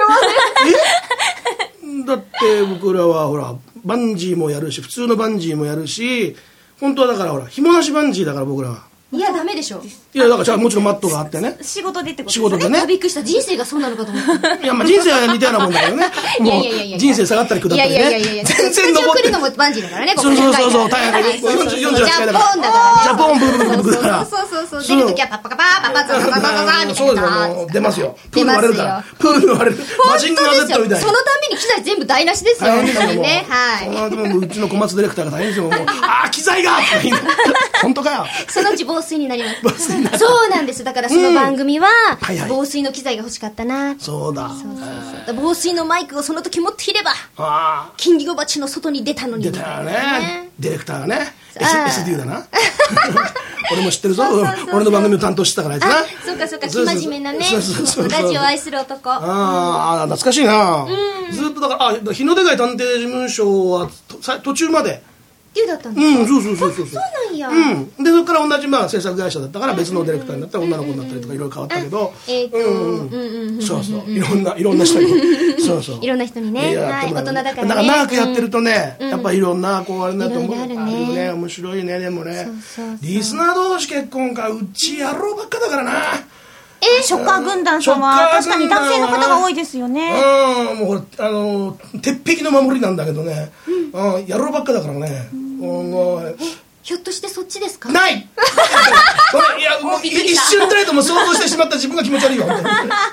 からだよ。 だって僕らはほらバンジーもやるし、普通のバンジーもやるし、本当はだからほら紐なしバンジーだから僕らは。 いやダメでしょ。 いやだからもちろんマットがあってね。 仕事でってことですね。仕事でね。 びっくりした。人生がそうなのかと思った。 いやまあ人生は似たようなもんだけどね。もう人生下がったり下ったりね。 全然登ってるのもバンジーだからね。 そう大変。48回だから。ジャポンブルブルだから。 そう出るときはパッパカパーパッパッパッパッパッパッパッみたいな。 出ますよ。プール割れるから。プール割れる。マジンガー Z みたいな。 そのために機材全部台無しですよ。本当にね。はい。 うちの小松ディレクターが大変ですよ。もう機材が本当かよ。 そのうち防水になります。そうなんです。だからその番組は防水の機材が欲しかったな。 そうだ。 防水のマイクをその時持っていれば金魚鉢の外に出たのに。 出たね。ディレクターがね SD だな。俺も知ってるぞ。俺の番組を担当してたからあいつな。そうか生真面目なね、ラジオを愛する男。 懐かしいな。ずっとだから日の出会い探偵事務所は途中までだったんですか。 そうなんや。 でそこから同じ制作会社だったから別のディレクターになったら女の子になったりとかいろいろ変わったけど、そういろんな人にそういろんな人にね、大人だからね。 だから長くやってるとね、やっぱいろんなこうあれだと思う。あるね、面白いね。でもね、リスナー同士結婚か、うち野郎ばっかだからな。 ショッカー軍団さんは確かに男性の方が多いですよね。 もうほら鉄壁の守りなんだけどね、野郎ばっかだからね。 ひょっとしてそっちですか？ ない。いやもう一瞬たりとも想像してしまった自分が気持ち悪いよ。もうおっ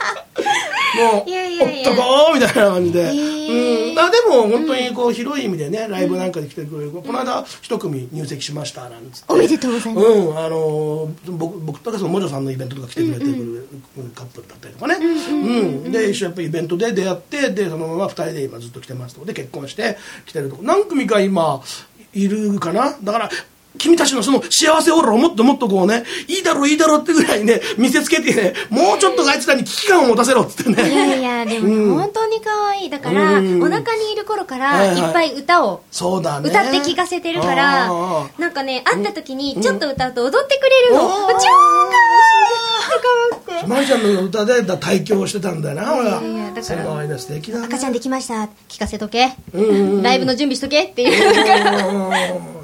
とこみたいな感じで。でも本当にこう広い意味でね、ライブなんかで来てくれる。この間一組入籍しましたなんつって。 おめでとうございます。 僕とかそのモジョさんのイベントとか来てくれてるカップルだったりとかね。で一緒やっぱりイベントで出会ってでそのまま2人で今ずっと来てますと。で結婚して来てるとこ何組か今いるかな。だから君たちのその幸せオーラをもっともっとこうね、いいだろうってぐらいね見せつけてね、もうちょっとあいつらに危機感を持たせろっつってね。 いやでも本当に可愛い。だからお腹にいる頃からいっぱい歌を歌って聞かせてるから、なんかね会った時にちょっと歌うと踊ってくれるの。超可愛い。 まりちゃんの歌で対響してたんだよな。俺はだから素敵だね。 赤ちゃんできました、聞かせとけ、ライブの準備しとけっていうから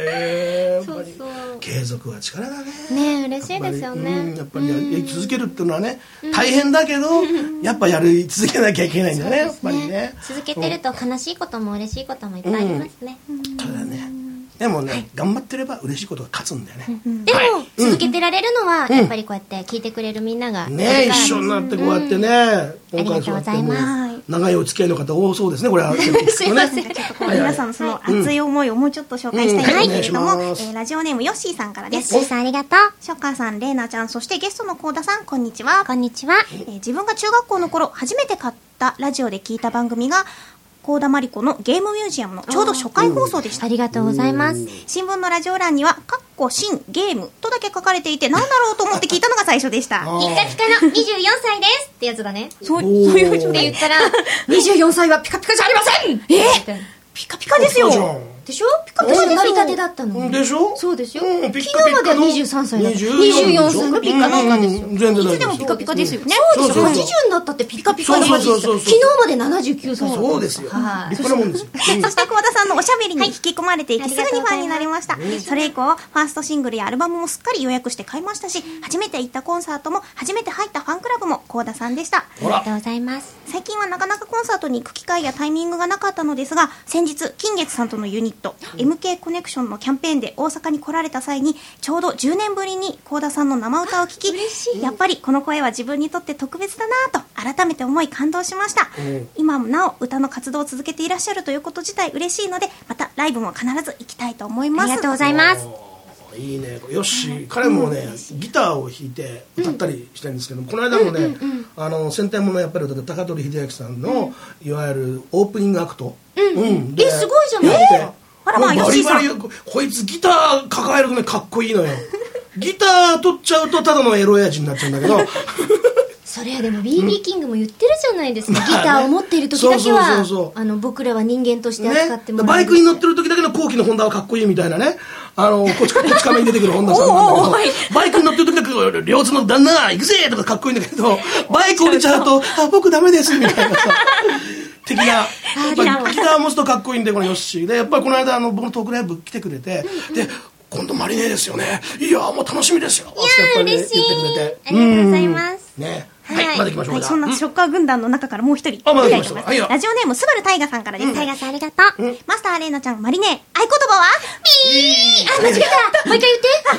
継続は力だね。 ね、嬉しいですよね。 やっぱりやり続けるっていうのはね、大変だけどやっぱやり続けなきゃいけないんだね。やっぱりね。 続けてると悲しいことも嬉しいこともいっぱいありますね。 そうだね。でもね、頑張ってれば嬉しいことが勝つんだよね。 でも続けてられるのはやっぱりこうやって聞いてくれるみんながね、一緒になってこうやってね。 ありがとうございます。 長いお付き合いの方多そうですね。これはすいません。ちょっと皆さんのその熱い思いをもうちょっと紹介したいんですけれども、ラジオネームヨッシーさんからです。 ヨッシーさんありがとう。 ショッカーさん、レイナちゃん、そしてゲストのコーダさん、こんにちは。 こんにちは。 自分が中学校の頃初めて買ったラジオで聞いた番組が幸田真理子のゲームミュージアムのちょうど初回放送でした。 ありがとうございます。 新聞のラジオ欄には新ゲームとだけ書かれていて、なんだろうと思って聞いたのが最初でした。 ピッカピカの24歳ですってやつだね。 そういうふうに言ったら、24歳はピカピカじゃありません。 ピカピカですよ。 でしょ？ピカピカなりたてだったの。 でしょ？ そうですよ。 昨日までは23歳だった。24歳がピカピカですよ。 いつでもピカピカですよね。 そうですよ。80になったってピカピカになりました。昨日まで79歳。 そうですよ。立派なもんですよ。 そして幸田さんのおしゃべりに引き込まれていき、すぐにファンになりました。それ以降、ファーストシングルやアルバムもすっかり予約して買いましたし、初めて行ったコンサートも初めて入ったファンクラブも幸田さんでした。 ありがとうございます。 最近はなかなかコンサートに行く機会やタイミングがなかったのですが、先日金月さんとのユニット MK コネクションのキャンペーンで大阪に来られた際に、ちょうど10年ぶりに幸田さんの生歌を聴き、やっぱりこの声は自分にとって特別だなと改めて思い感動しました。今もなお歌の活動を続けていらっしゃるということ自体嬉しいので、またライブも必ず行きたいと思います。 ありがとうございます。 いいね。よし、彼もね、ギターを弾いて歌ったりしてるんですけど、この間もね、戦隊ものやっぱり歌って高取秀明さんのいわゆるオープニングアクト。 すごいじゃないですか。 あらまあ、 バリバリ、こいつギター抱えるとね、かっこいいのよ。ギター取っちゃうとただのエロ親父になっちゃうんだけど。 それはでも BB キングも言ってるじゃないですか。ギターを持っている時だけは僕らは人間として扱ってもらう。 バイクに乗ってる時だけの後期のホンダはかっこいいみたいなね。こっち亀に出てくるホンダさんなんだけど、バイクに乗ってる時だけ両津の旦那行くぜとかかっこいいんだけど、バイク降りちゃうと僕ダメですみたいなさ。的なギター持つとかっこいいんで、このヨッシーで、やっぱりこの間僕のトークライブ来てくれて、で今度マリネですよね、いやもう楽しみですよってやっぱり、ね、言ってくれて、 ありがとうございますね。はい、まだ行きましょう。 そんなショッカー軍団の中からもう一人、 まだ行きましょう。 ラジオネームスバルタイガさんからです。 タイガさんありがとう。 マスターレイナちゃん、マリネ、合言葉はピー。間違えた。もう一回言って。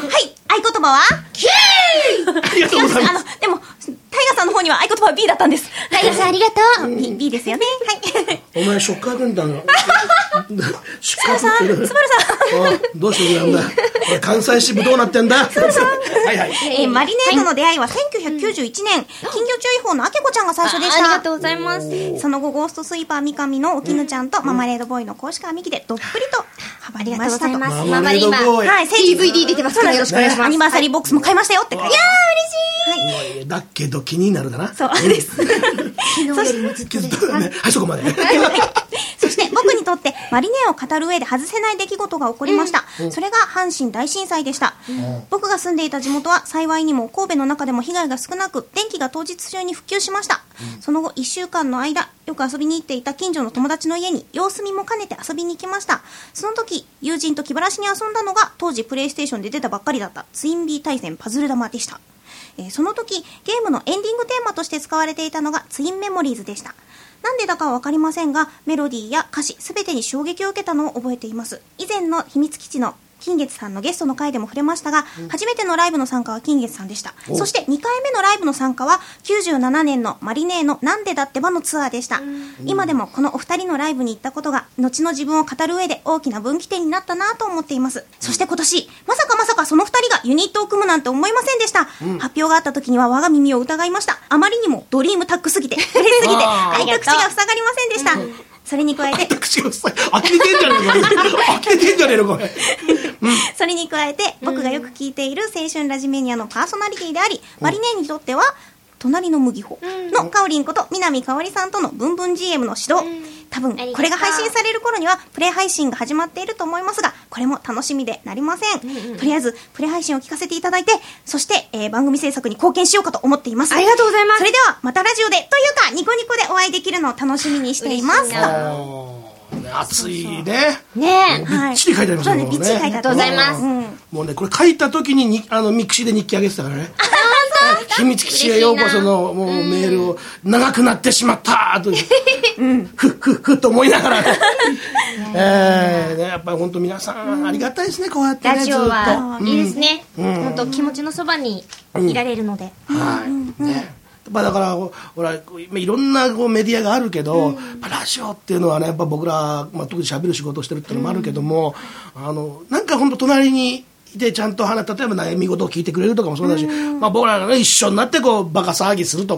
はい、合言葉はキー。ありがとうございます。 でもタイガさんの方には合言葉は B だったんです。 タイガさんありがとう。 B ですよね。はい。 お前ショッカー軍団のスバルさん、 どうしてくれんだ。関西支部どうなってんだ。はいはい。 マリネードの出会いは1991年、金魚注意報のあけこちゃんが最初でした。 ありがとうございます。 その後ゴーストスイーパー三上のおきぬちゃんとママレードボーイの公式ミキでどっぷりとハマりましたと。 ママレードボーイ、 はい、 DVD 出てますからよろしくお願いします。 アニバーサリーボックスも買いましたよって書いて。いやー嬉しい。 だけど気になるだな。 そうです。 昨日よりもずっとです。 はい、そこまで。 そして僕にとってマリネを語る上で外せない出来事が起こりました。それが阪神大震災でした。僕が住んでいた地元は幸いにも神戸の中でも被害が少なく、電気が当日中に復旧しました。その後1週間の間、よく遊びに行っていた近所の友達の家に様子見も兼ねて遊びに行きました。その時友人と気晴らしに遊んだのが当時プレイステーションで出たばっかりだったツインビー対戦パズル玉でした。その時ゲームのエンディングテーマとして使われていたのがツインメモリーズでした。なんでだかは分かりませんが、メロディーや歌詞すべてに衝撃を受けたのを覚えています。以前の秘密基地の金月さんのゲストの回でも触れましたが、初めてのライブの参加は金月さんでした。そして2回目のライブの参加は97年のマリネーのなんでだってばのツアーでした。今でもこのお二人のライブに行ったことが後の自分を語る上で大きな分岐点になったなと思っています。そして今年まさかその二人がユニットを組むなんて思いませんでした。発表があった時には我が耳を疑いました。あまりにもドリームタックすぎて嬉しすぎて口が塞がりませんでした。それに加えて口が塞い呆れてんじゃねえの呆れてんじゃねえのこれ。 それに加えて僕がよく聞いている青春ラジメニアのパーソナリティであり、マリネーにとっては隣の麦穂のかおりんこと南かおりさんとのブンブン GM の指導、多分これが配信される頃にはプレイ配信が始まっていると思いますが、これも楽しみでなりません。とりあえずプレイ配信を聞かせていただいて、そして、番組制作に貢献しようかと思っています。 ありがとうございます。 それではまたラジオでというかニコニコでお会いできるのを楽しみにしています。 熱いね。 ねびっちり書いてありますね。 びっちり書いてありがとうございます。 もうねこれ書いた時にミクシーで日記あげてたからね。秘密基地へようこそのもうメールを長くなってしまったとふっと思いながらね、やっぱり本当皆さんありがたいですね、こうやってね。 ラジオはいいですね。本当気持ちのそばにいられるので。 はいね。だからほらいろんなメディアがあるけど、ラジオっていうのはねやっぱ僕ら、特に喋る仕事をしてるっていうのもあるけども、なんか本当隣にいてちゃんと例えば悩み事を聞いてくれるとかもそうだし、僕らが、ね、一緒になってバカ騒ぎするとかね、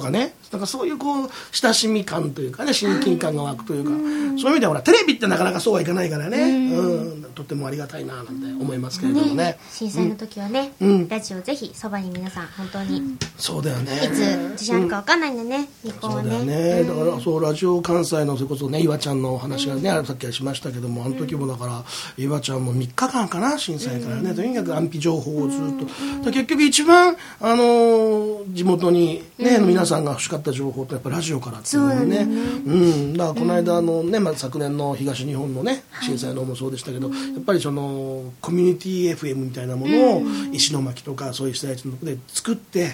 なんかそういうこう親しみ感というかね、親近感が湧くというか、そういう意味ではほらテレビってなかなかそうはいかないからね、とってもありがたいななんて思いますけれどもね。 震災の時はね、ラジオぜひそばに皆さん本当に、 そうだよね、 いつ地震あるか分かんないんだね、日本はね。 そうだよね、だからそうラジオ関西のそれこそね、岩ちゃんのお話がね、さっきはしましたけども、あの時もだから岩ちゃんも3日間かな、震災からね、とにかく安否情報をずっと、結局一番地元にね、皆さんが欲しかった情報ってやっぱラジオからっていうのね、だからこの間ね、昨年の東日本のね震災のもそうでしたけど、やっぱりそのコミュニティ FM みたいなものを石巻とかそういう被災地のところで作って、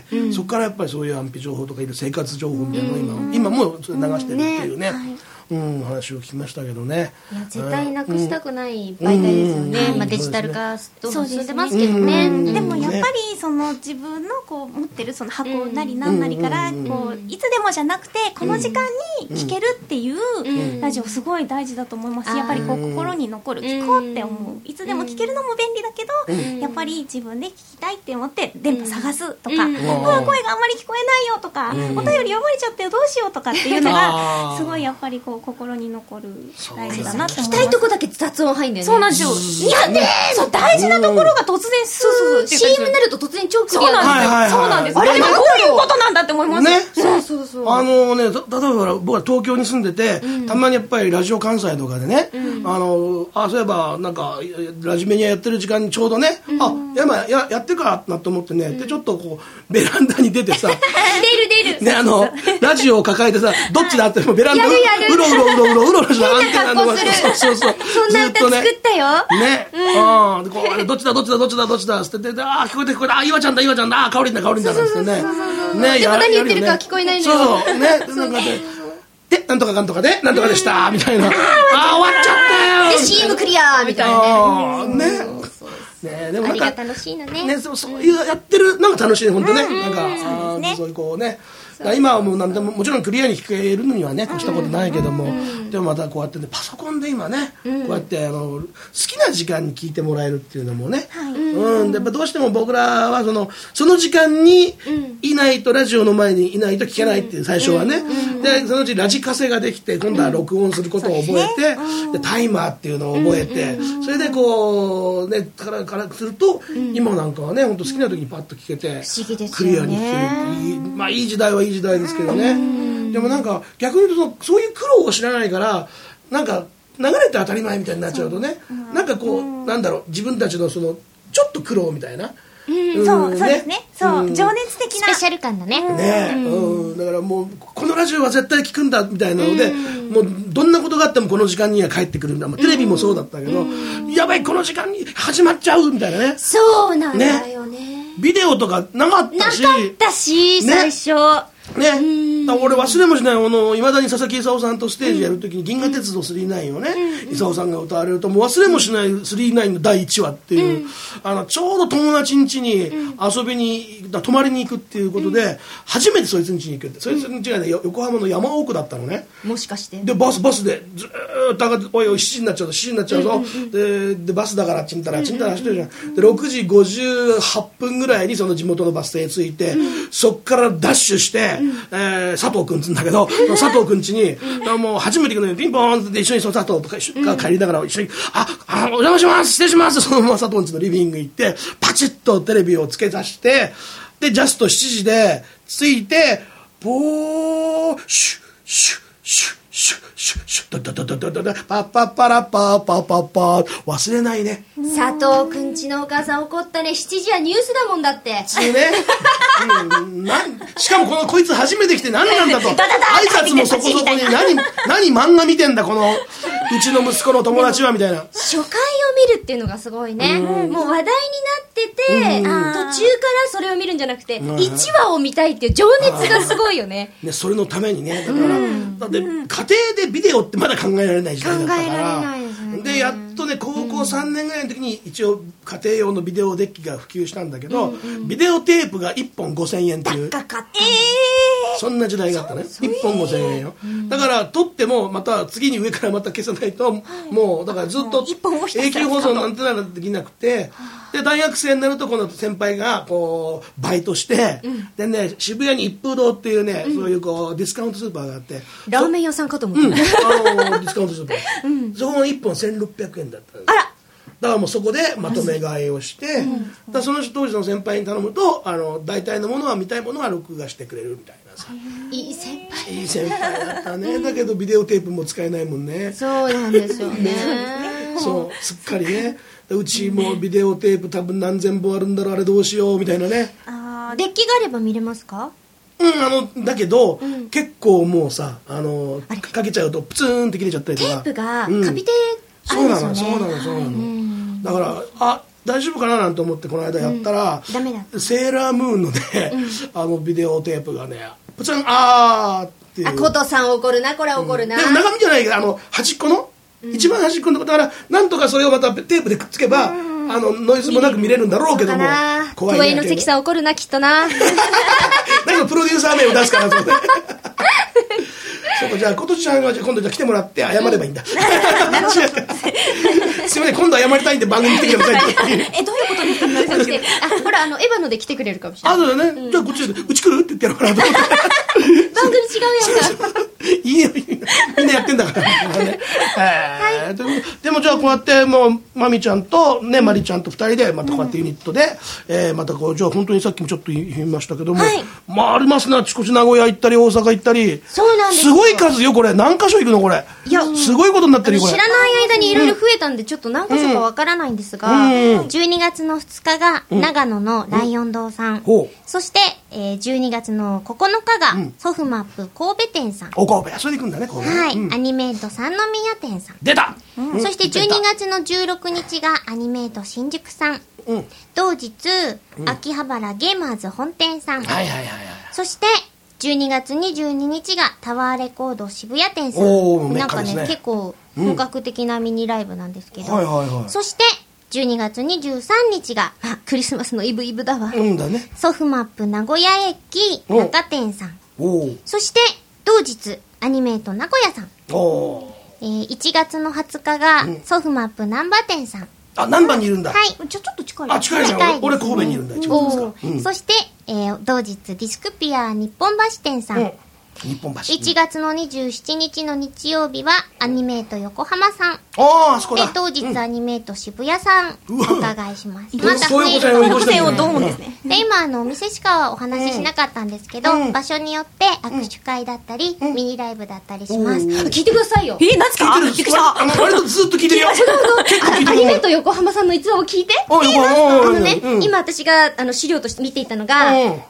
そこからやっぱりそういう安否情報とかいる生活情報みたいなのを今もそれ流してるっていうね、話を聞きましたけどね。 いや絶対なくしたくない媒体ですよね。まあデジタル化どんどん進んでますけどね。 でもやっぱりその自分のこう持ってるその箱なりなんなりからこういつでもじゃなくてこの時間に聞けるっていうラジオすごい大事だと思いますし、やっぱりこう心に残る、聞こうって思う、いつでも聞けるのも便利だけど、やっぱり自分で聞きたいって思って電波探すとか、声があんまり聞こえないよとか、お便り読まれちゃったよどうしようとかっていうのがすごいやっぱりこう心に残る大事だなって思います。 聞きたいとこだけ雑音入んだよね。 そうなんですよ。いやね、そう大事なところが突然スーッて CM になると突然超クリアなんですよ。そうなんです。あれでもこういうことなんだって思いますね。 そう例えば僕は東京に住んでて、たまにやっぱりラジオ関西とかでね、そういえばなんかラジメニアやってる時間にちょうどね、やってるかなと思ってね、でちょっとこうベランダに出てさ出るね、ラジオを抱えてさ、どっちだってベランダうろうろしたアンテナのそうそんな歌作ったよね、どっちだって言って、聞こえて岩ちゃんだ、香りんだってね、 でも何言ってるか聞こえないのよ。 そうね、なんとかかんとかでなんとかでしたみたいな、終わっちゃったよで CM クリアみたいなね。でもなんかありが楽しいのね。 そういうやってるなんか楽しいね、本当ね。なんかそういうこうね、今はもう何でももちろんクリアに聞けるのにはね越したことないけども、でもまたこうやってねパソコンで今ねこうやって好きな時間に聞いてもらえるっていうのもね、やっぱどうしても僕らはその時間にいないと、ラジオの前にいないと聞けないっていう最初はね、でそのうちラジカセができて今度は録音することを覚えて、でタイマーっていうのを覚えて、それでこうねからすると今なんかはね本当好きな時にパッと聞けてクリアに聞ける、まあいい時代はいい時代ですけどね。でもなんか逆に言うとそういう苦労を知らないからなんか流れて当たり前みたいになっちゃうとね、なんかこうなんだろう、自分たちのちょっと苦労みたいな、 そうですね、情熱的なスペシャル感だね。 だからもうこのラジオは絶対聞くんだみたいなので、もうどんなことがあってもこの時間には帰ってくるんだ。テレビもそうだったけど、やばいこの時間に始まっちゃうみたいなね。 そうなんだよね。 ビデオとかなかったし、 最初ね、俺忘れもしない、いまだに佐々木功さんとステージやるときに銀河鉄道999をね、功さんが歌われるともう忘れもしない999の第1話っていう、ちょうど友達ん家に遊びに泊まりに行くっていうことで、初めてそいつん家に行くって、そいつん家がね横浜の山奥だったのね。 もしかしてでバスでずーっと上がって、おい7時になっちゃうぞ、でバスだからちんたら走ってるじゃん。で6時58分ぐらいにその地元のバス停へ着いて、そっからダッシュして、佐藤君っつうんだけど、佐藤君家にもう初めて行くのにピンポーンって一緒にその佐藤とか帰りながら一緒にお邪魔します、失礼します、そのまま佐藤家のリビング行ってパチッとテレビをつけさして、でジャスト7時で着いて、ポーシュシュシュシュシュシュドドドドドドパッパッパラッパーパッパッパー、忘れないね。 佐藤くんちのお母さん怒ったね。7時はニュースだもんだって。 普通ね。しかもこいつ初めて来て何なんだと。挨拶もそこそこに何漫画見てんだこのうちの息子の友達はみたいな。 初回を見るっていうのがすごいね。もう話題になってて、途中からそれを見るんじゃなくて、1話を見たいっていう情熱がすごいよね。 それのためにね。だって家庭でビデオってまだ考えられない時代だったから。考えられないですね。でやっとね高校3年ぐらいの時に一応家庭用のビデオデッキが普及したんだけど、ビデオテープが1本5000円っていうそんな時代があったね。1本5000円よ。だから撮ってもまた次に上からまた消さないと、もうだからずっと永久保存なんてのができなくて、 で大学生になると今度先輩がこうバイトして、でね渋谷に一風堂っていうね、そういうこうディスカウントスーパーがあって、 ラーメン屋さんかと思った、 ディスカウントスーパー、そこの1本1600円だったんです。 あら、 だからもうそこでまとめ買いをして、だその当時の先輩に頼むと大体のものは見たいものは録画してくれるみたいなさ。 いい先輩、 いい先輩だったね。だけどビデオテープも使えないもんね。 そうなんですよね。 そうすっかりね。うちもビデオテープ多分何千本あるんだろう、あれどうしようみたいなね。 デッキがあれば見れますか？ だけど、結構もうさかけちゃうとプツーンって切れちゃったりとか、 テープがカビてあるんですよね。 そうなの。だから大丈夫かななんて思ってこの間やったら、 ダメだった。 セーラームーンのね、ビデオテープがねプツンっていう。 コトさん怒るな、これ怒るな。 でも中身じゃないけど端っこの、一番端っこのとこだからなんとかそれをまたテープでくっつけば、ノイズもなく見れるんだろうけども、 怖いね。都営の関さん怒るなきっとな。 なんかプロデューサー名を出すからそうそうか、じゃあ琴ちゃんが今度じゃあ来てもらって謝ればいいんだ。すいません、今度謝りたいんで番組来てくださいって。 どういうことですか？ そしてほらエヴァので来てくれるかもしれない。 そうだね。じゃあこっちでうち来るって言ってやろうかなと思って。 番組違うやんか。 いいよ、みんなやってんだからね。でもじゃあこうやってもうまみちゃんとねまりちゃんと2人でまたこうやってユニットでまたこうじゃあ本当にさっきもちょっと言いましたけども、ありますね。あちこち名古屋行ったり大阪行ったり。 そうなんです。 すごい数よこれ。何箇所行くのこれ。いやすごいことになってるよこれ。 知らない間にいろいろ増えたんでちょっと何箇所かわからないんですが、12月の2日が長野のライオン堂さん、そして12月の9日がソフマップ神戸店さん。 神戸、それで行くんだね。 はい、アニメート三宮店さん。 出た。 そして12月の16日がアニメート新宿さん。同日秋葉原ゲーマーズ本店さん。そして12月22日がタワーレコード渋谷店さん。なんかね結構本格的なミニライブなんですけど、そして12月23日がクリスマスのイブイブだわ、ソフマップ名古屋駅中店さん。そして同日アニメート名古屋さん。1月の20日がソフマップ難波店さん。 難波にいるんだ。 はい。ちょっと近い。 近いね。俺神戸にいるんだ。 そして同日ディスクピア日本橋店さん。 日本橋。 1月の27日の日曜日はアニメート横浜さん。 あそこだ。 で当日アニメート渋谷さんお伺いします。 またそういう路線をどう思うんですね。 で今お店しかお話ししなかったんですけど、場所によって握手会だったりミニライブだったりします。聞いてくださいよ。 何すか？びっくりした。 割とずっと聞いてるよ。 アニメート横浜さんの逸話を聞いて。今私が資料として見ていたのが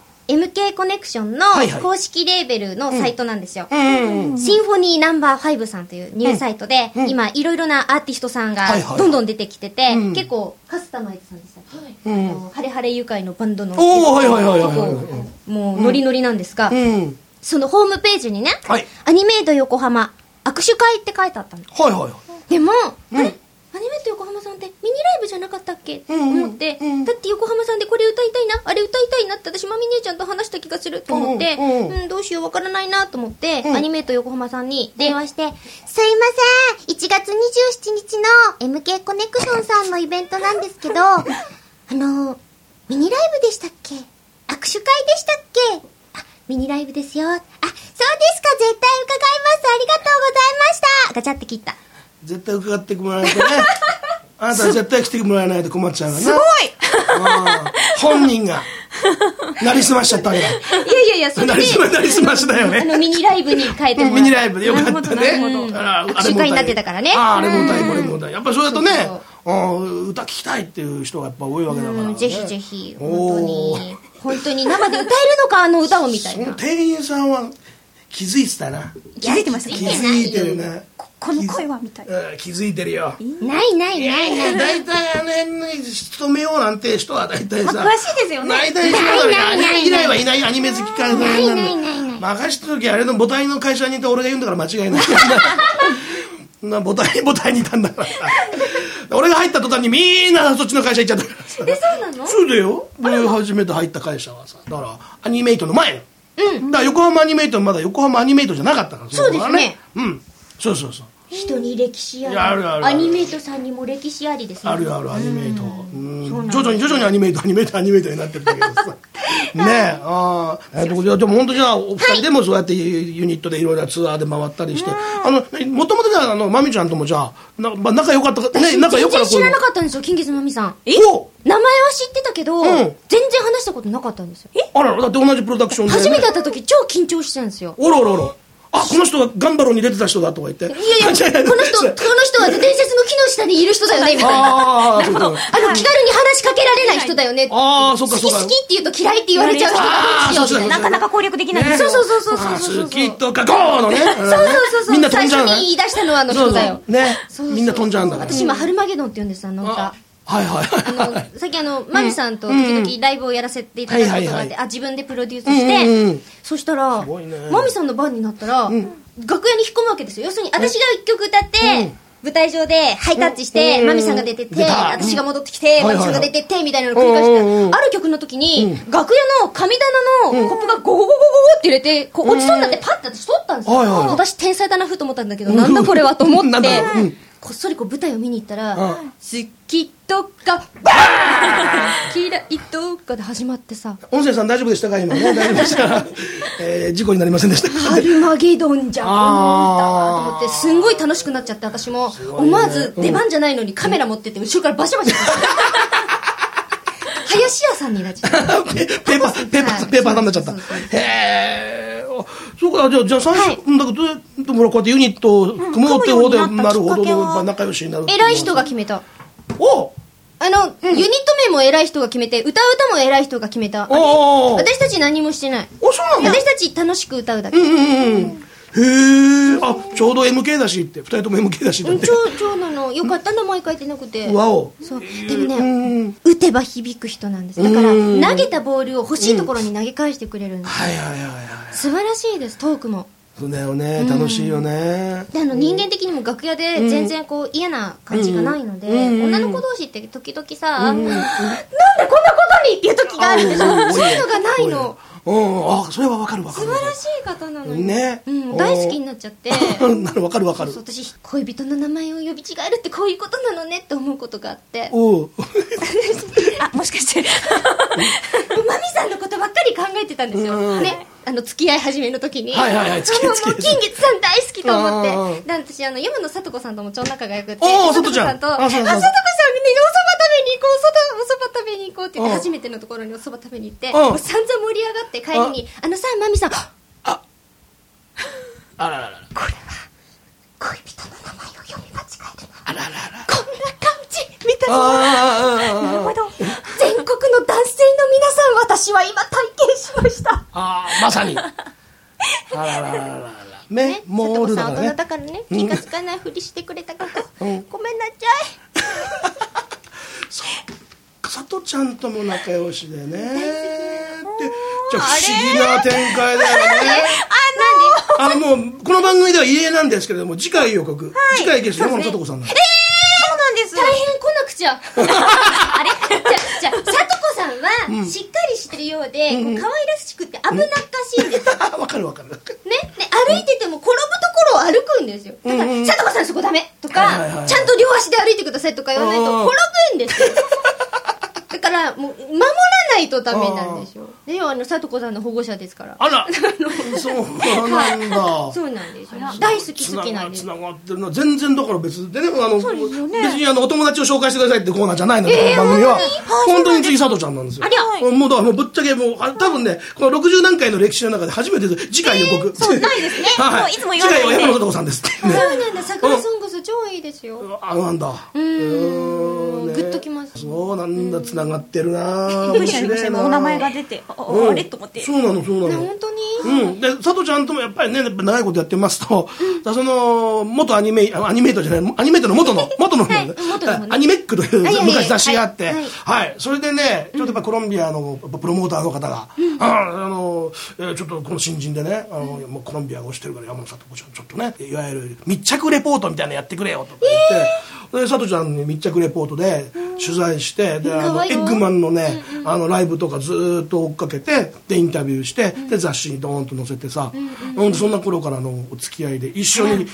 MK コネクションの公式レーベルのサイトなんですよ。シンフォニーナンバー5さんというニューサイトで、今いろいろなアーティストさんがどんどん出てきてて、結構カスタマイズさんでした。ハレハレ愉快のバンドのもうノリノリなんですが、そのホームページにね、アニメート横浜握手会って書いてあったの。でもアニメート横浜さんってミニライブじゃなかったっけって思って、だって横浜さんでこれ歌いたいな、あれ歌いたいなって私まみ姉ちゃんと話した気がすると思って、どうしようわからないなと思って、アニメート横浜さんに電話して、すいません、1月27日の MK コネクションさんのイベントなんですけど、ミニライブでしたっけ？握手会でしたっけ？ミニライブですよ。そうですか、絶対伺います。ありがとうございました。ガチャって切った。 絶対伺ってもらわないとね。あなたは絶対来てもらわないと困っちゃうからな。 すごい。 本人がなりすましちゃったわけだ。 いやそれでなりすましだよね。 ミニライブに変えてもらう。 ミニライブでよかったね。 握手会になってたからね。 あれも歌いこれも歌い。やっぱりそうだとね、歌聞きたいっていう人がやっぱ多いわけだから。 ぜひぜひ本当に生で歌えるのか歌をみたいな。 店員さんは気づいてたな。 気づいてました。 気づいてるな。 この声はみたいな。 気づいてるよ。 ない大体仕留めようなんて人は大体さ、 詳しいですよね。 大体アニメ嫌いはいない。アニメ好きから任してる時あれの母体の会社にいて俺が言うんだから間違いない。母体にいたんだからさ。俺が入った途端にみんなそっちの会社行っちゃったからさ。 そうなの？ そうだよ。初めて入った会社はさ、だからアニメイトの前よ。だから横浜アニメイトはまだ横浜アニメイトじゃなかったから。 そうですね。 そう。 人に歴史あり。 あるある。 アニメイトさんにも歴史ありですね。 あるある、アニメイト。徐々にアニメイトになってるんだけどさ。ねえ、でも本当じゃあ、お二人でもそうやってユニットでいろいろツアーで回ったりして、もともとじゃあ、まみちゃんともじゃあ、仲良かった、ね、仲良かった。 全然知らなかったんですよ、金月まみさん。名前は知ってたけど、全然話したことなかったんですよ。 あら、だって同じプロダクションで。 初めて会った時、超緊張してたんですよ。 おろおろおろ。この人がガンバロンに出てた人だとか言って。 いやいや、この人は伝説の木の下にいる人だよね、みたいな。気軽に話しかけられない人だよね。好きって言うと嫌いって言われちゃう人なんですよ。 なかなか攻略できない。 そう。 好きとかゴーのね。 そう。 みんな飛んじゃう。 最初に言い出したのはあの人だよ。 ね。みんな飛んじゃうんだから。 私今、ハルマゲドンって言うんです、あの歌。 はいはい。 さっきマミさんと時々ライブをやらせていただくことがあって、自分でプロデュースして、そしたら、マミさんの番になったら、楽屋に引っ込むわけですよ。要するに、私が一曲歌って、舞台上でハイタッチして、マミさんが出てって、私が戻ってきて、マミさんが出てって、みたいなのを繰り返して、ある曲の時に、楽屋の神棚のコップがゴゴゴゴゴって入れて、こう落ちそうになってパッて私取ったんですよ。私天才だなふと思ったんだけど、なんだこれはと思って、こっそりこう舞台を見に行ったら、好きとか、嫌いとかで始まってさ。 音声さん大丈夫でしたか今ね。大丈夫でしたか事故になりませんでしたかハルマゲドンじゃん、この歌と思って、すんごい楽しくなっちゃって、私も、思わず出番じゃないのにカメラ持ってって、後ろからバシャバシャ林家さんになっちゃった。 ペーパーさんになっちゃった。へえ。そうか、じゃあ最初、だけど、こうやってユニットを組もうってほどなるほど仲良しになる。 偉い人が決めた。 おユニット名も偉い人が決めて、歌も偉い人が決めた。私たち何もしてない。 そうなの？ 私たち楽しく歌うだけ。 へえ、ちょうど MK だしって、二人とも MK だしだって。 ちょうなの。よかった名前書いてなくて。 わお。 そう。でもね、打てば響く人なんです。だから、投げたボールを欲しいところに投げ返してくれるんです。素晴らしいです、トークも。 そうだよね、楽しいよね。 で、人間的にも楽屋で全然こう嫌な感じがないので、女の子同士って時々さ、なんでこんなことにっていう時があるでしょ。そういうのがないの。 それはわかる。 素晴らしい方なのにね。 大好きになっちゃって。 わかる。 私、恋人の名前を呼び違えるってこういうことなのねって思うことがあって。 もしかして。 マミさんのことばっかり考えてたんですよ。ね。付き合い始めの時に。もう金月さん大好きと思って。で、私、山野さと子さんとも超仲が良くて。さと子さんと、さと子さんにお蕎麦食べに行こうって言って初めてのところにお蕎麦食べに行って、もう散々盛り上がって帰りに、さ、マミさん、これは恋人の名前を読み間違えるな。こんな感じみたいな。なるほど。全国の男性の皆さん、私は今体験しました。 まさに。ね、モールだからね。 大人だからね、気がつかないふりしてくれたこと、ごめんなさい。 さとちゃんとも仲良しでね。じゃあ不思議な展開だよね。もうこの番組では異例なんですけれども、次回予告、次回ゲスト山野さと子さんなんです。 そうなんです。 大変来なくちゃ。あれじゃあさと子さんはしっかりしてるようで、可愛らしくて危なっかしいんです。 わかる。ね、 歩いてても転ぶところを歩くんですよ。だからさと子さんそこダメとか、ちゃんと両足で歩いてくださいとか言わないと転ぶんですよ。だからもう守らないとダメなんでしょ。で、さとこさんの保護者ですから。 あら、そうなんだ。 そうなんですよ。大好きなんです。 つながってるのは全然だから別でね、別にお友達を紹介してくださいってコーナーじゃないので、この番組は本当に次さとちゃんなんですよ。もうだからぶっちゃけもう多分ね、この60何回の歴史の中で初めて次回予告。 そうないですね。いつも言わない。 次回は山野さと子さんです。 そうなんだ。桜ソングス超いいですよ。 なんだ。 グッときます。 そうなんだ、つながってるな。 面白いな。お名前が出て、あれと思って。 そうなの。 本当に。 で、さとちゃんともやっぱりね、長いことやってますと、その元アニメートじゃない、アニメートの元のアニメックという昔雑誌があって、それでね、ちょっとやっぱコロンビアのプロモーターの方が、ちょっとこの新人でね、もうコロンビアが推してるから山野さと子ちゃんちょっとね、いわゆる密着レポートみたいなのやってくれよとか言って、でさとちゃんに密着レポートで取材して、でエッグマンのね、ライブとかずっと追っかけて、でインタビューして、で雑誌にドーンと載せてさ、そんな頃からのお付き合いで一緒に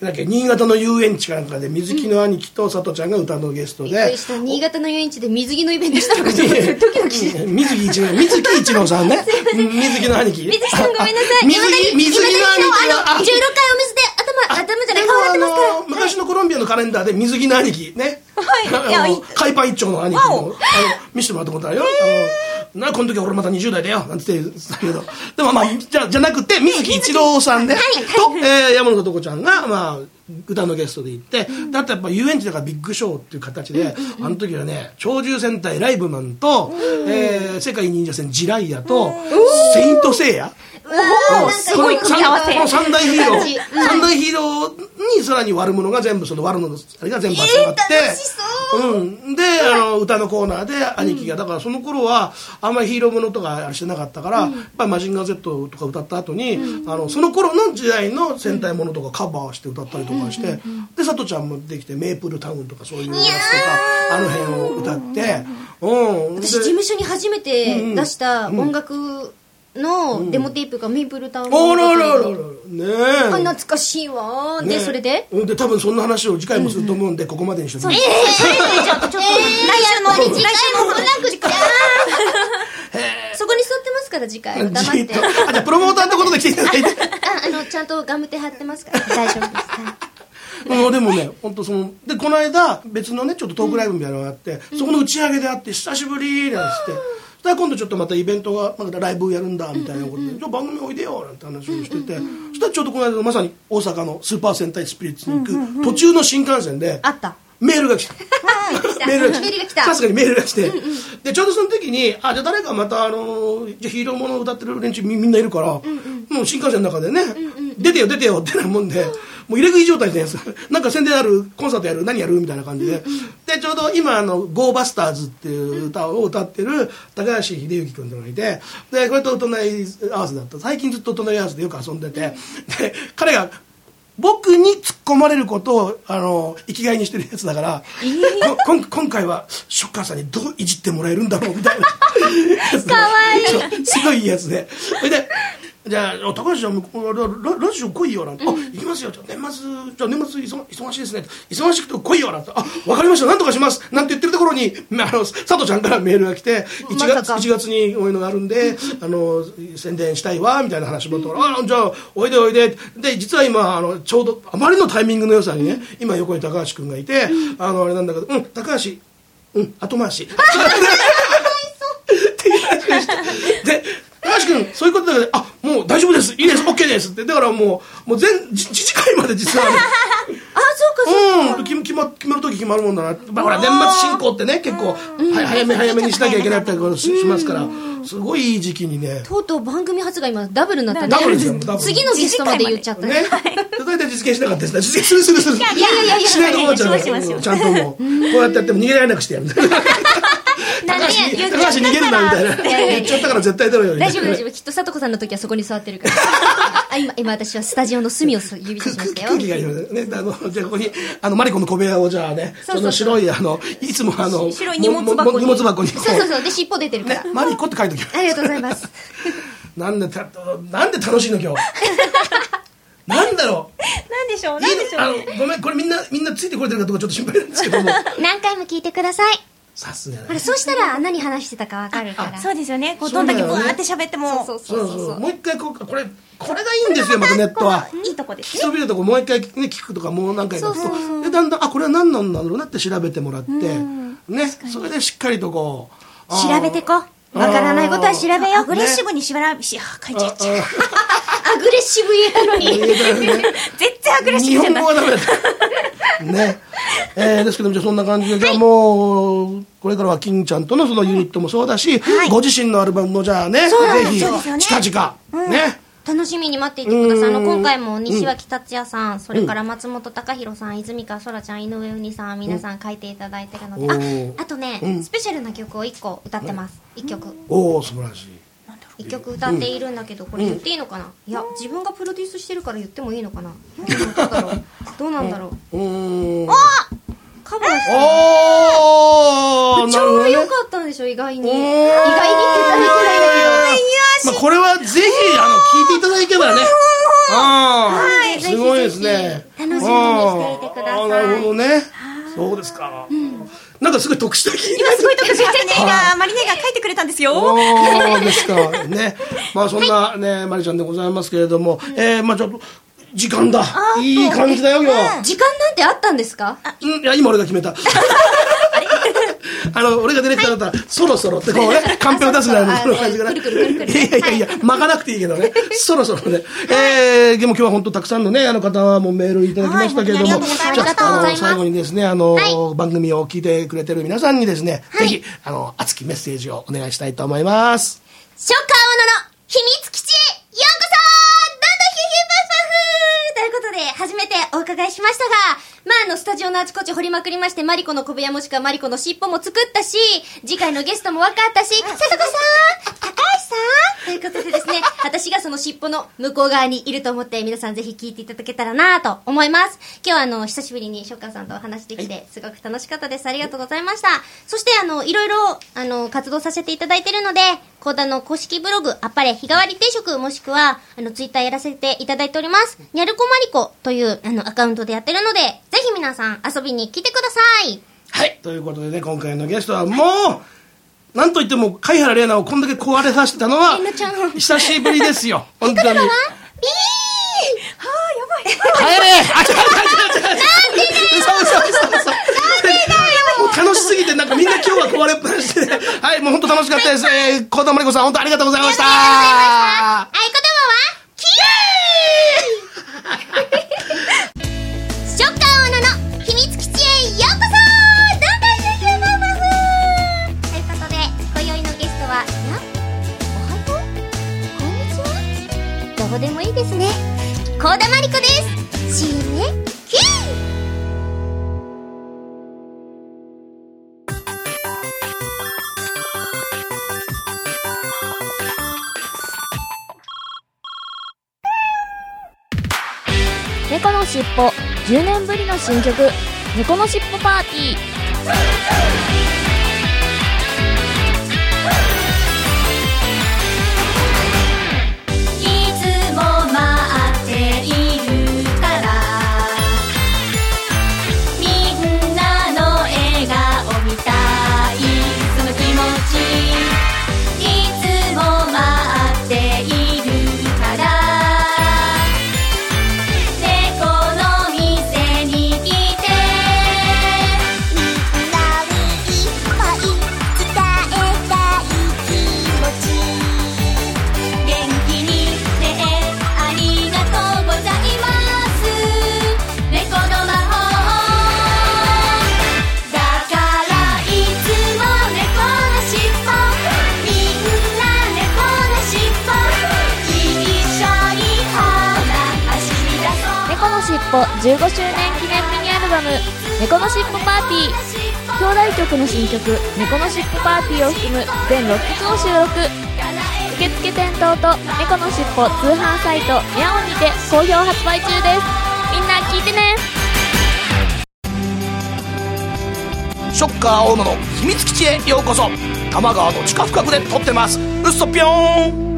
新潟の遊園地かなんかで水木の兄貴と佐藤ちゃんが歌のゲストで、 新潟の遊園地で水着のイベントしたのかと思ってドキドキして。 水木一郎さんね。水木の兄貴。 水木さんごめんなさい。 水木の兄貴は 16回お水で頭じゃない顔洗ってますから。 昔のコロンビアのカレンダーで水木の兄貴ね。 はい。 海パン一丁の兄貴の見せてもらったことあるよ。この時は俺また20代だよなんて言ってたけど、でもじゃなくて水木一郎さんでと山本とこちゃんが歌のゲストで行って、だってやっぱ遊園地だからビッグショーっていう形で、あの時はね鳥獣戦隊ライブマンと世界忍者戦ジライアとセイントセイヤ、 すごい組み合わせ。 三大ヒーローにさらに悪者が全部その悪のあれが全部集まって、で歌のコーナーで兄貴が、だからその頃はあんまりヒーローものとかあれしてなかったから、やっぱりマジンガー Z とか歌った後にその頃の時代の戦隊ものとかカバーして歌ったりとかして、で佐藤ちゃんもできてメープルタウンとかそういうやつとかあの辺を歌って、 私事務所に初めて出した音楽のデモテープがメイプルタウンの懐かしいわ。でそれで多分そんな話を次回もすると思うんで、ここまでにしておきます。 ちょっと来週のそこに座ってますから次回黙って。 じゃあプロモーターってことで来ていただいて、 ちゃんとガムテ貼ってますから大丈夫です。 でもね本当でこの間別のねちょっとトークライブみたいなのがあって、そこの打ち上げであって久しぶりなんつって、今度ちょっとまたイベントがまたライブやるんだみたいなことで、じゃあ番組おいでよなんて話をしてて、そしたらちょうどこの間まさに大阪のスーパー戦隊スピリッツに行く途中の新幹線でメールが来た。さすがにメールが来て、でちょうどその時にじゃあ誰かまたじゃあヒーローものを歌ってる連中みんないるから、もう新幹線の中でね、出てよってなるもんで、もう入れ食い状態でなんか宣伝ある、コンサートやる、何やるみたいな感じで、でちょうど今ゴーバスターズっていう歌を歌ってる高橋秀幸君というのがいて、でこれと隣り合わせだった。最近ずっと隣り合わせでよく遊んでて、で彼が僕に突っ込まれることを生きがいにしてるやつだから、今回はショッカーさんにどういじってもらえるんだろうみたいなかわいいすごいいいやつで、それでじゃあ高橋さんラジオ来いよなんて、行きますよ、年末忙しいですね、忙しくて来いよなんて、分かりました、なんとかしますなんて言ってるところに佐藤ちゃんからメールが来て、1月にこういうのがあるんで宣伝したいわみたいな話もあったから、じゃあおいでで、実は今ちょうどあまりのタイミングの良さにね、今横に高橋君がいて、あれなんだけど、高橋後回しっていう話をしてで、高橋君そういうことだから、もう大丈夫です、いいです、 OK ですって、だからもう次回まで実はそうか決まる時決まるもんだな、ほら年末進行ってね結構早めにしなきゃいけないったりしますから、すごいいい時期にね、 とうとう番組発が今ダブルになったね。 ダブルですよ、 次のゲストまで言っちゃったね。 大体実現しなかったですね。実現するしないと思っちゃうね、ちゃんともうこうやってやっても逃げられなくしてやるみたいな。高橋逃げるなみたいな言っちゃったから絶対出ろよみたいな。 大丈夫、きっとさとこさんの時はそこに座ってるから今私はスタジオの隅を指さしましたよ。 空気がいいのでね、じゃあここにマリコの小部屋をじゃあね、その白いいつも白い荷物箱にそうで尻尾出てるから、 マリコって書いておきます。 ありがとうございます。 なんで楽しいの今日なんだろう、 なんでしょうごめん、これみんなついてこれてるかどうかちょっと心配なんですけども何回も聞いてください。 さすがね。 そうしたら何話してたか分かるから。 そうですよね。どんだけブワーって喋っても。 そうもう一回これがいいんですよ、またネットは。 いいとこですね。 人見るとこもう一回ね聞くとか、もう何回か聞くと、だんだんこれは何なんだろうなって調べてもらってね、それでしっかりとこう調べてこ。わからないことは調べよう。 アグレッシブに書いちゃっちゃう。 アグレッシブ言えたのに絶対アグレッシブじゃない。 日本語はダメだったね。ですけども、じゃあそんな感じで、じゃあもうこれからは金ちゃんとのそのユニットもそうだし、ご自身のアルバムもじゃあね、ぜひ近々ね楽しみに待っていてください。今回も西脇達也さん、それから松本隆弘さん、泉川そらちゃん、井上うにさん、皆さん書いていただいてるので、あとね、スペシャルな曲を1個歌ってます。1曲。 おお、素晴らしい。 1曲歌っているんだけど、これ言っていいのかな。いや、自分がプロデュースしてるから言ってもいいのかな。どうなんだろう。カバーして超良かったんでしょ、意外に。意外にって言ったらいけないんだけど、 これはぜひ聴いていただければね、 はい。 すごいですね。 楽しみにしていてください。 なるほどね。そうですか。なんかすごい特殊的。 今すごい特殊的なマリネが書いてくれたんですよ。 そうですか。ね。まあそんなね、マリちゃんでございますけれども、まあちょっと、時間だ。いい感じだよ、今日。 時間なんてあったんですか？ いや、今俺が決めた。俺がディレクターだったら、そろそろってこうね、カンペを出すぐらいのこの感じがね。いや、巻かなくていいけどね。そろそろね。でも今日は本当たくさんのね、方もメールいただきましたけれども、じゃあ、最後にですね、番組を聞いてくれてる皆さんにですね、ぜひ、熱きメッセージをお願いしたいと思います。 ショッカー小野の秘密基地へようこそということで、初めてお伺いしましたが、スタジオのあちこち掘りまくりまして、マリコの小部屋もしくはマリコの尻尾も作ったし、次回のゲストも分かったし、さとこさん、高橋さんということでですね、私がその尻尾の向こう側にいると思って、皆さんぜひ聞いていただけたらなと思います。今日は久しぶりにショッカーさんとお話できて、すごく楽しかったです。ありがとうございました。そしていろいろ、活動させていただいているので、コーダの公式ブログ、あっぱれ日替わり定食、もしくは、ツイッターやらせていただいております。にゃるこまりこという、アカウントでやってるので、ぜひ皆さん遊びに来てください。 はい。ということでね、今回のゲストはもう、なんといっても、貝原玲奈をこんだけ壊れさせたのは、久しぶりですよ。本当に。 はぁ、やばい。 帰れ嘘。楽しすぎて、なんかみんな今日は壊れっぱなしで、はい、もう本当楽しかったです。小田真理子さん、本当ありがとうございました。 合言葉は、キーショッカー小野の秘密基地へようこそどんどんシュシュバフバフということで、今宵のゲストは、おはようこんにちはどうでもいいですね。幸田真理子です。しめキー猫のしっぽ10年ぶりの新曲猫のしっぽパーティー。 いつも待っているからみんなの笑顔見たいその気持ちいつも待っているから 15周年記念ミニアルバム猫のしっぽパーティー、兄弟曲の新曲猫のしっぽパーティーを含む全6曲を収録。受付店頭と猫のしっぽ通販サイトミャオにて好評発売中です。みんな聞いてね。 ショッカー大野の秘密基地へようこそ。多摩川の地下深くで撮ってます。うっそぴょーん。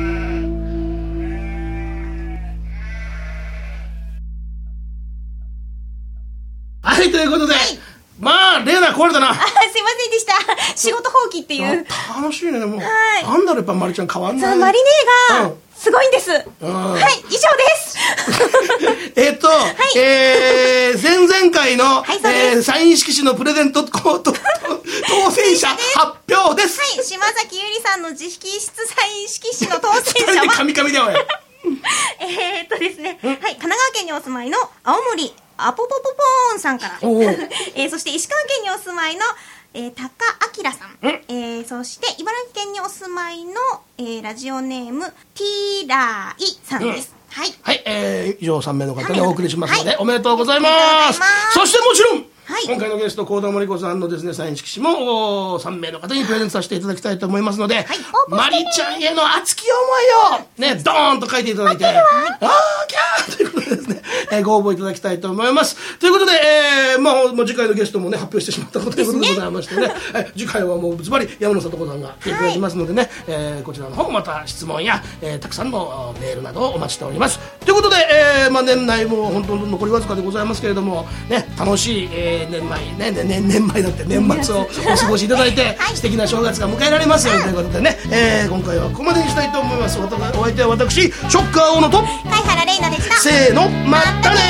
はい、ということで、まあ、レーナー壊れたな。 すいませんでした。仕事放棄っていう。 楽しいね、もう。なんだろう、やっぱマリちゃん変わんない。 そう、マリネーが、すごいんです。はい、以上です。 前々回の、サイン色紙のプレゼント当選者発表です。 はい、島崎ゆりさんの自筆サイン色紙の当選者は。 カミカミだよ、 ですね、はい、神奈川県にお住まいの青森アポポポポーンさんから、そして石川県にお住まいの、高明さん、そして茨城県にお住まいの、ラジオネームティーライさんです。はい、 以上3名の方でお送りしますので、おめでとうございます。そしてもちろん、 今回のゲスト幸田真理子さんのですねサイン色紙も3名の方にプレゼントさせていただきたいと思いますので、まりちゃんへの熱き思いをねドーンと書いていただいて、あーキャーということでですね、ご応募いただきたいと思います。ということで、もう次回のゲストもね発表してしまったということでございましてね、次回はもうズバリ山野里子さんが来ていただきますのでね、こちらの方もまた質問や、たくさんのメールなどをお待ちしております。ということで、年内も本当に残りわずかでございますけれどもね、楽しい、年末だって年末をお過ごしいただいて、素敵な正月が迎えられますようにということでね、今回はここまでにしたいと思います。お相手は私ショッカー大野と貝原玲奈でした。 せーの、またね。